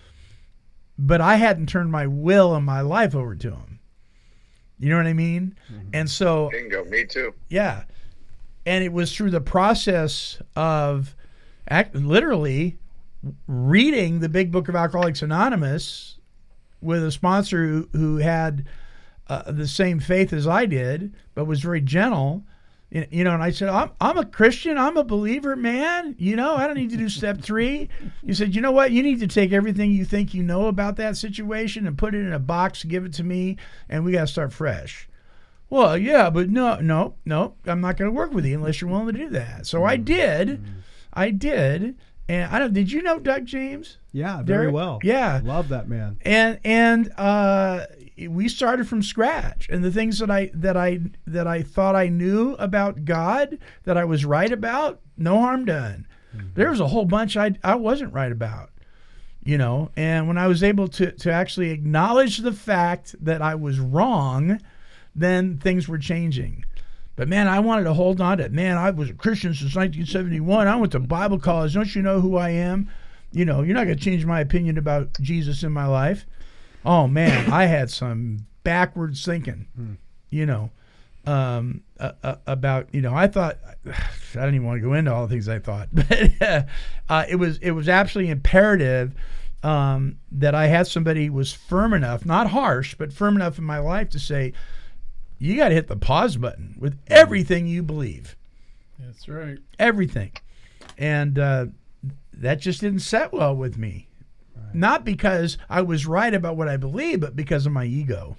But I hadn't turned my will and my life over to him. You know what I mean? Mm-hmm. And so... Bingo, me too. Yeah. And it was through the process of act, literally reading the Big Book of Alcoholics Anonymous with a sponsor who, who had uh, the same faith as I did, but was very gentle. You know, and I said, I'm, I'm a Christian. I'm a believer, man. You know, I don't need to do step three. You said, you know what? You need to take everything you think you know about that situation and put it in a box, give it to me, and we got to start fresh. Well, yeah, but no, no, no, I'm not going to work with you unless you're willing to do that. So I did. I did. And I don't, did you know Doug James? Yeah, very Derek? well. Yeah. Love that man. And, and, uh, we started from scratch, and the things that I that I that I thought I knew about God that I was right about, no harm done. Mm-hmm. There was a whole bunch I I wasn't right about, you know. And when I was able to to actually acknowledge the fact that I was wrong, then things were changing. But man, I wanted to hold on to it. Man, I was a Christian since nineteen seventy-one. I went to Bible college. Don't you know who I am? You know, you're not going to change my opinion about Jesus in my life. Oh man, I had some backwards thinking, hmm. you know, um, uh, uh, about you know. I thought I don't even want to go into all the things I thought, but uh, it was it was absolutely imperative um, that I had somebody who was firm enough, not harsh, but firm enough in my life to say, you got to hit the pause button with everything you believe. That's right, everything, and uh, that just didn't set well with me. Not because I was right about what I believe, but because of my ego,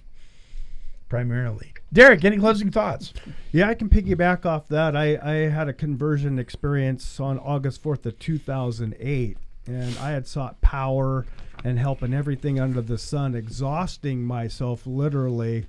primarily. Derek, any closing thoughts? Yeah, I can piggyback off that. I, I had a conversion experience on August fourth of two thousand eight, and I had sought power and help in everything under the sun, exhausting myself literally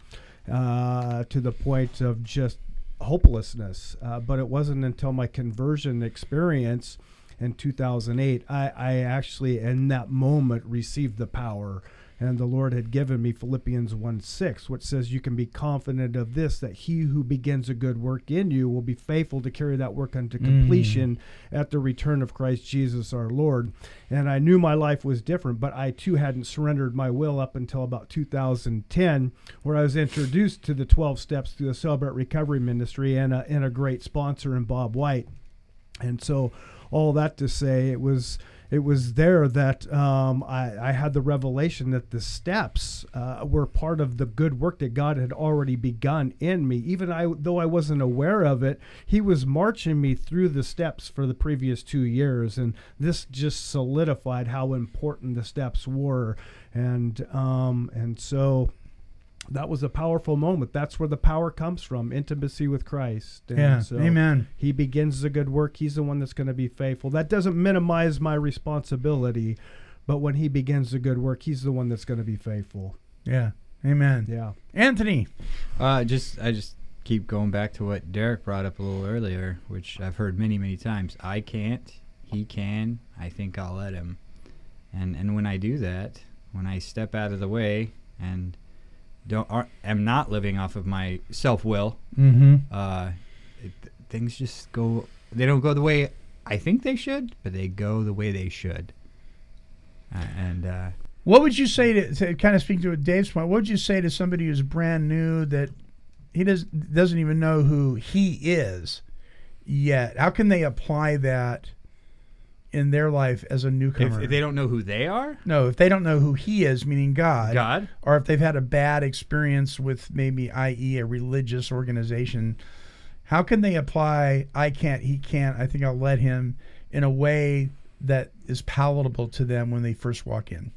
uh, to the point of just hopelessness. Uh, but it wasn't until my conversion experience in two thousand eight, I, I actually, in that moment, received the power. And the Lord had given me Philippians one six, which says, you can be confident of this, that he who begins a good work in you will be faithful to carry that work unto completion mm. at the return of Christ Jesus our Lord. And I knew my life was different, but I too hadn't surrendered my will up until about two thousand ten, where I was introduced to the twelve steps through the Celebrate Recovery Ministry and a, and a great sponsor in Bob White. And so all that to say, it was it was there that um, I, I had the revelation that the steps uh, were part of the good work that God had already begun in me. Even I, though I wasn't aware of it, he was marching me through the steps for the previous two years. And this just solidified how important the steps were. And um, and so that was a powerful moment. That's where the power comes from, intimacy with Christ. And yeah, so amen. He begins the good work. He's the one that's going to be faithful. That doesn't minimize my responsibility, but when he begins the good work, he's the one that's going to be faithful. Yeah, amen. Yeah. Anthony? Uh, just I just keep going back to what Derek brought up a little earlier, which I've heard many, many times. I can't, he can, I think I'll let him. And, and when I do that, when I step out of the way and don't are, am not living off of my self-will, mm-hmm. uh, it, things just go, they don't go the way I think they should, but they go the way they should. Uh, and uh, what would you say to, to kind of speak to Dave's point, what would you say to somebody who's brand new that he does, doesn't even know who he is yet? How can they apply that in their life as a newcomer? If, if they don't know who they are? No, if they don't know who he is, meaning God. God. Or if they've had a bad experience with maybe, that is a religious organization, how can they apply I can't, he can't, I think I'll let him in a way that is palatable to them when they first walk in?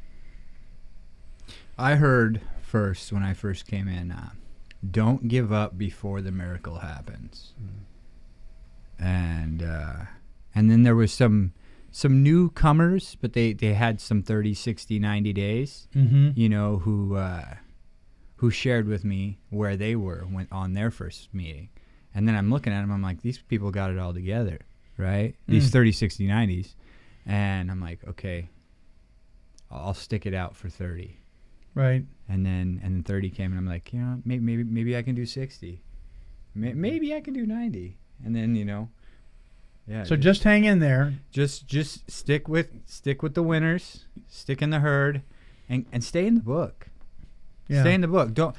I heard first, when I first came in, uh, don't give up before the miracle happens. and uh, and then there was some some newcomers, but they, they had some thirty, sixty, ninety days, mm-hmm. you know, who uh, who shared with me where they were when, on their first meeting. And then I'm looking at them, I'm like, these people got it all together, right? Mm. These thirty, sixty, nineties. And I'm like, okay, I'll stick it out for thirty. Right. And then and then thirty came, and I'm like, you know, maybe maybe, maybe I can do sixty. Maybe I can do ninety. And then, you know, yeah. So just, just hang in there. Just just stick with stick with the winners, stick in the herd, and, and stay in the book. Yeah. Stay in the book. Don't.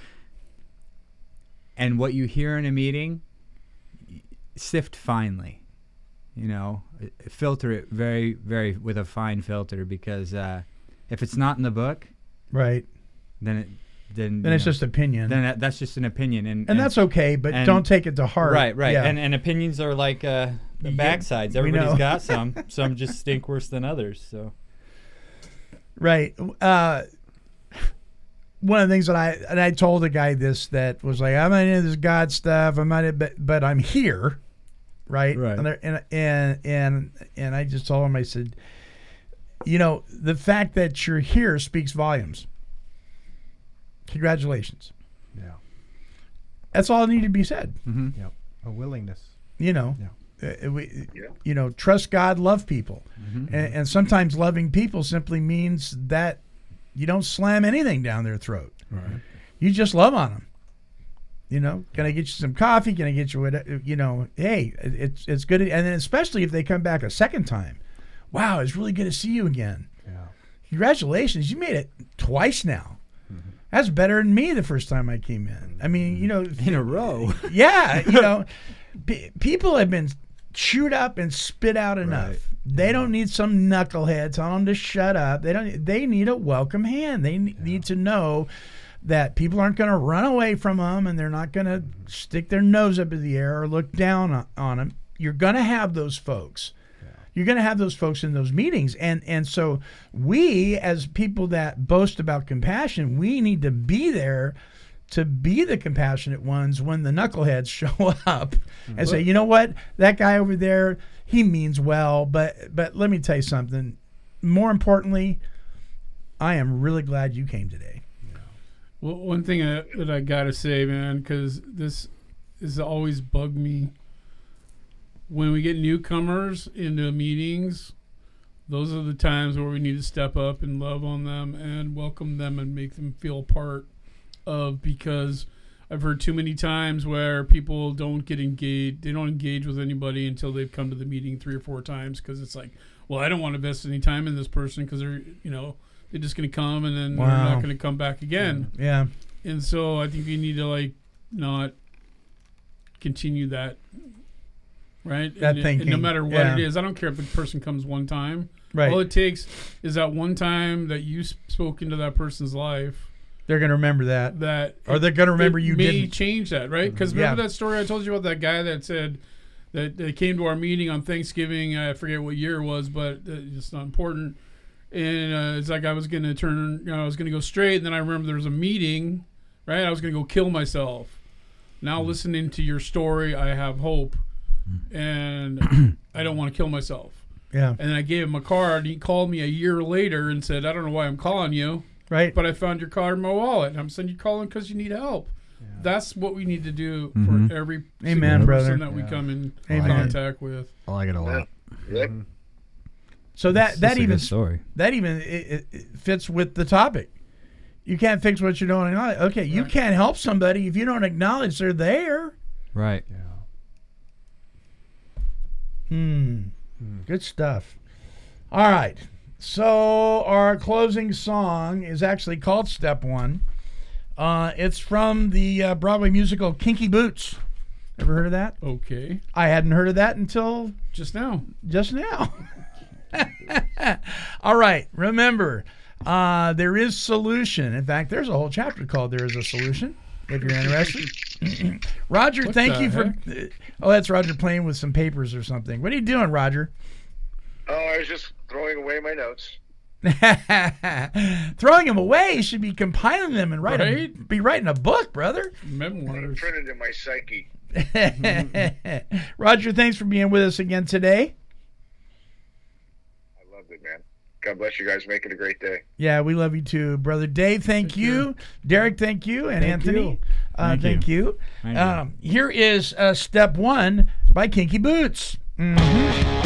And what you hear in a meeting, sift finely. You know, filter it very, very with a fine filter, because uh, if it's not in the book, right, then it then then it's know, just opinion. Then that, that's just an opinion, and and, and that's okay, but and, don't take it to heart. Right, right. Yeah. And and opinions are like uh, the Yeah, backsides. we Everybody's know. got some. Some just stink worse than others. So, right. Uh, one of the things that I and I told a guy this that was like, I'm not into this God stuff. I'm not, but but I'm here. Right. Right. And, there, and and and and I just told him, I said, you know, the fact that you're here speaks volumes. Congratulations. Yeah. That's all that needed to be said. Mm-hmm. Yep. A willingness. You know. Yeah. Uh, we, Yeah. you know, trust God, love people, Mm-hmm. and, and sometimes loving people simply means that you don't slam anything down their throat. Right. You just love on them. You know, can I get you some coffee? Can I get you whatever? You know, hey, it's it's good, and then especially if they come back a second time. Wow, it's really good to see you again. Yeah. Congratulations, you made it twice now. Mm-hmm. That's better than me the first time I came in. I mean, you know, in a row. Yeah, you know, p- people have been chewed up and spit out enough. Right. They don't need some knucklehead telling them to shut up. They don't. They need a welcome hand. They yeah. need to know that people aren't going to run away from them, and they're not going to stick their nose up in the air or look down on, on them. You're going to have those folks. Yeah. You're going to have those folks in those meetings. And and so we, as people that boast about compassion, we need to be there to be the compassionate ones when the knuckleheads show up and mm-hmm. say, you know what, that guy over there, he means well, but but let me tell you something. More importantly, I am really glad you came today. Well, one thing I, that I gotta say, man, because this has always bugged me. When we get newcomers into meetings, those are the times where we need to step up and love on them and welcome them and make them feel part of. Because I've heard too many times where people don't get engaged. They don't engage with anybody until they've come to the meeting three or four times, because it's like, well, I don't want to invest any time in this person because they're, you know. They're just going to come and then wow. they're not going to come back again. Yeah. And so I think you need to, like, not continue that, right? That and, thinking. And no matter what yeah. it is, I don't care if the person comes one time. Right. All it takes is that one time that you spoke into that person's life. They're going to remember that. That or they're going to remember it you may didn't. change that, right? Because remember yeah. that story I told you about that guy that said that they came to our meeting on Thanksgiving. I forget what year it was, but it's not important. And uh, it's like I was going to turn, you know, I was going to go straight. And then I remember there was a meeting, right? I was going to go kill myself. Now mm-hmm. listening to your story, I have hope. Mm-hmm. And I don't want to kill myself. Yeah. And then I gave him a card. He called me a year later and said, I don't know why I'm calling you. Right. But I found your card in my wallet. And I'm saying you're calling because you need help. Yeah. That's what we need to do mm-hmm. for every Amen, person brother. that we yeah. come in Amen. contact with. I like it a lot. Yep. Mm-hmm. So that That's, that that's even a good story. that even it, it fits with the topic. You can't fix what you don't acknowledge. Okay, right. You can't help somebody if you don't acknowledge they're there. Right. Yeah. Hmm. hmm. Good stuff. All right. So our closing song is actually called Step One. Uh, it's from the uh, Broadway musical Kinky Boots. Ever heard of that? Okay. I hadn't heard of that until just now. Just now. All right. Remember, uh, there is solution. In fact, there's a whole chapter called There is a Solution, if you're interested. Roger, What thank the you for... heck? Oh, that's Roger playing with some papers or something. What are you doing, Roger? Oh, I was just throwing away my notes. Throwing them away, you should be compiling them and write a, be writing a book, brother. Memoirs. Printed in my psyche. Roger, thanks for being with us again today. I loved it, man. God bless you guys. Make it a great day. Yeah, we love you too, brother. Dave, thank, thank you. you. Derek, thank you. And thank Anthony, you. Uh, thank, thank you. you. Thank um, you. Here is uh, Step One by Kinky Boots. Mm-hmm.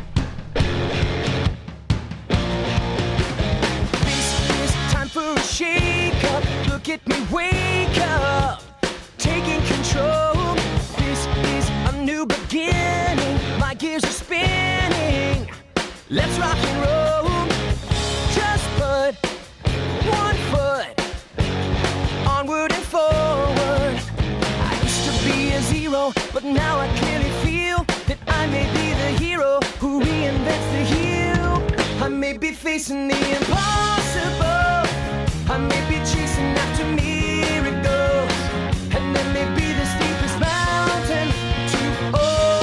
Shake up, look at me, wake up, taking control. This is a new beginning, my gears are spinning. Let's rock and roll. Just put one foot onward and forward. I used to be a zero, but now I clearly feel that I may be the hero who reinvents the heel. I may be facing the impossible. I may be chasing after miracles, and there may be the steepest mountain to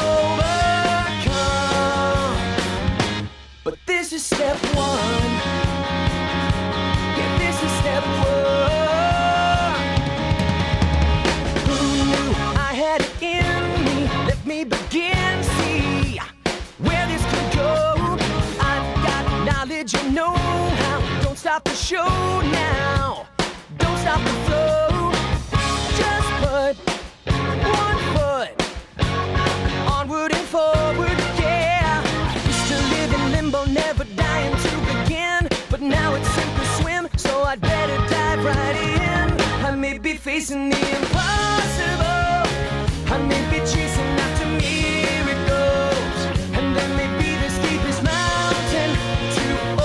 overcome. But this is step one. Yeah, this is step one. Who knew I had it in me? Let me begin, see where this could go. I've got knowledge and know-how. Don't stop the show now. Don't stop the flow. Just put one foot onward and forward, yeah. I used to live in limbo, never dying to begin. But now it's sink or swim, so I'd better dive right in. I may be facing the impossible. I may be chasing after miracles, and there may be the steepest mountain to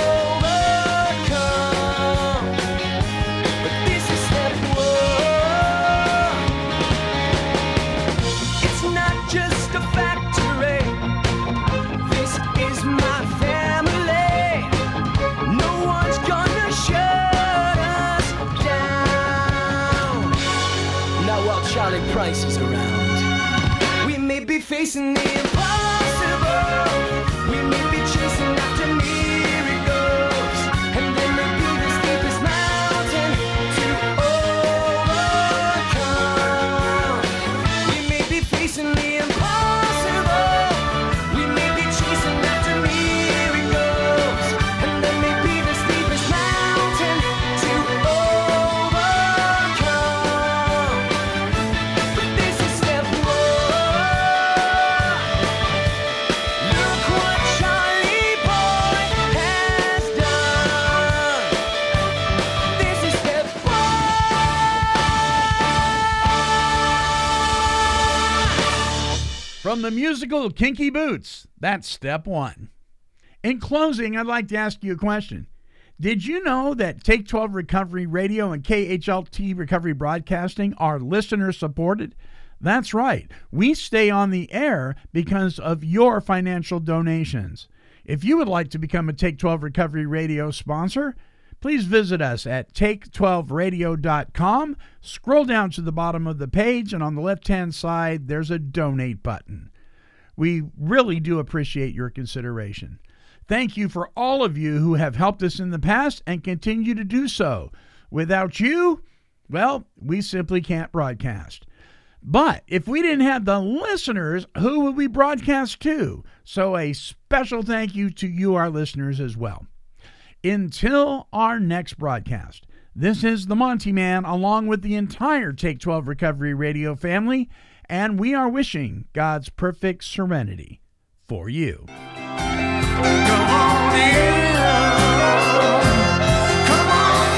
Price is around. We may be facing the impossible. We may be chasing after miracles, and there may be the steepest mountain to overcome. We may be facing the impossible. We may be chasing after miracles, and there may be the steepest mountain to overcome. From the musical Kinky Boots, that's step one. In closing, I'd like to ask you a question. Did you know that Take twelve Recovery Radio and K H L T Recovery Broadcasting are listener-supported? That's right. We stay on the air because of your financial donations. If you would like to become a Take twelve Recovery Radio sponsor, please visit us at take twelve radio dot com. Scroll down to the bottom of the page, and on the left-hand side, there's a donate button. We really do appreciate your consideration. Thank you for all of you who have helped us in the past and continue to do so. Without you, well, we simply can't broadcast. But if we didn't have the listeners, who would we broadcast to? So a special thank you to you, our listeners, as well. Until our next broadcast, this is the Monty Man along with the entire Take twelve Recovery Radio family, and we are wishing God's perfect serenity for you. Come on in. Come on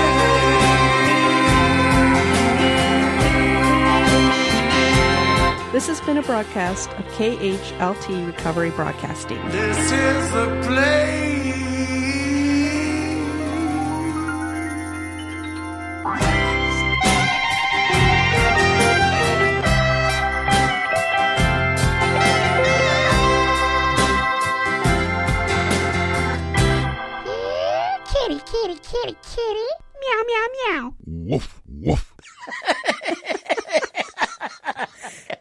in. This has been a broadcast of K H L T Recovery Broadcasting. This is the place. Kitty, kitty, kitty, kitty. Meow, meow, meow. Woof, woof.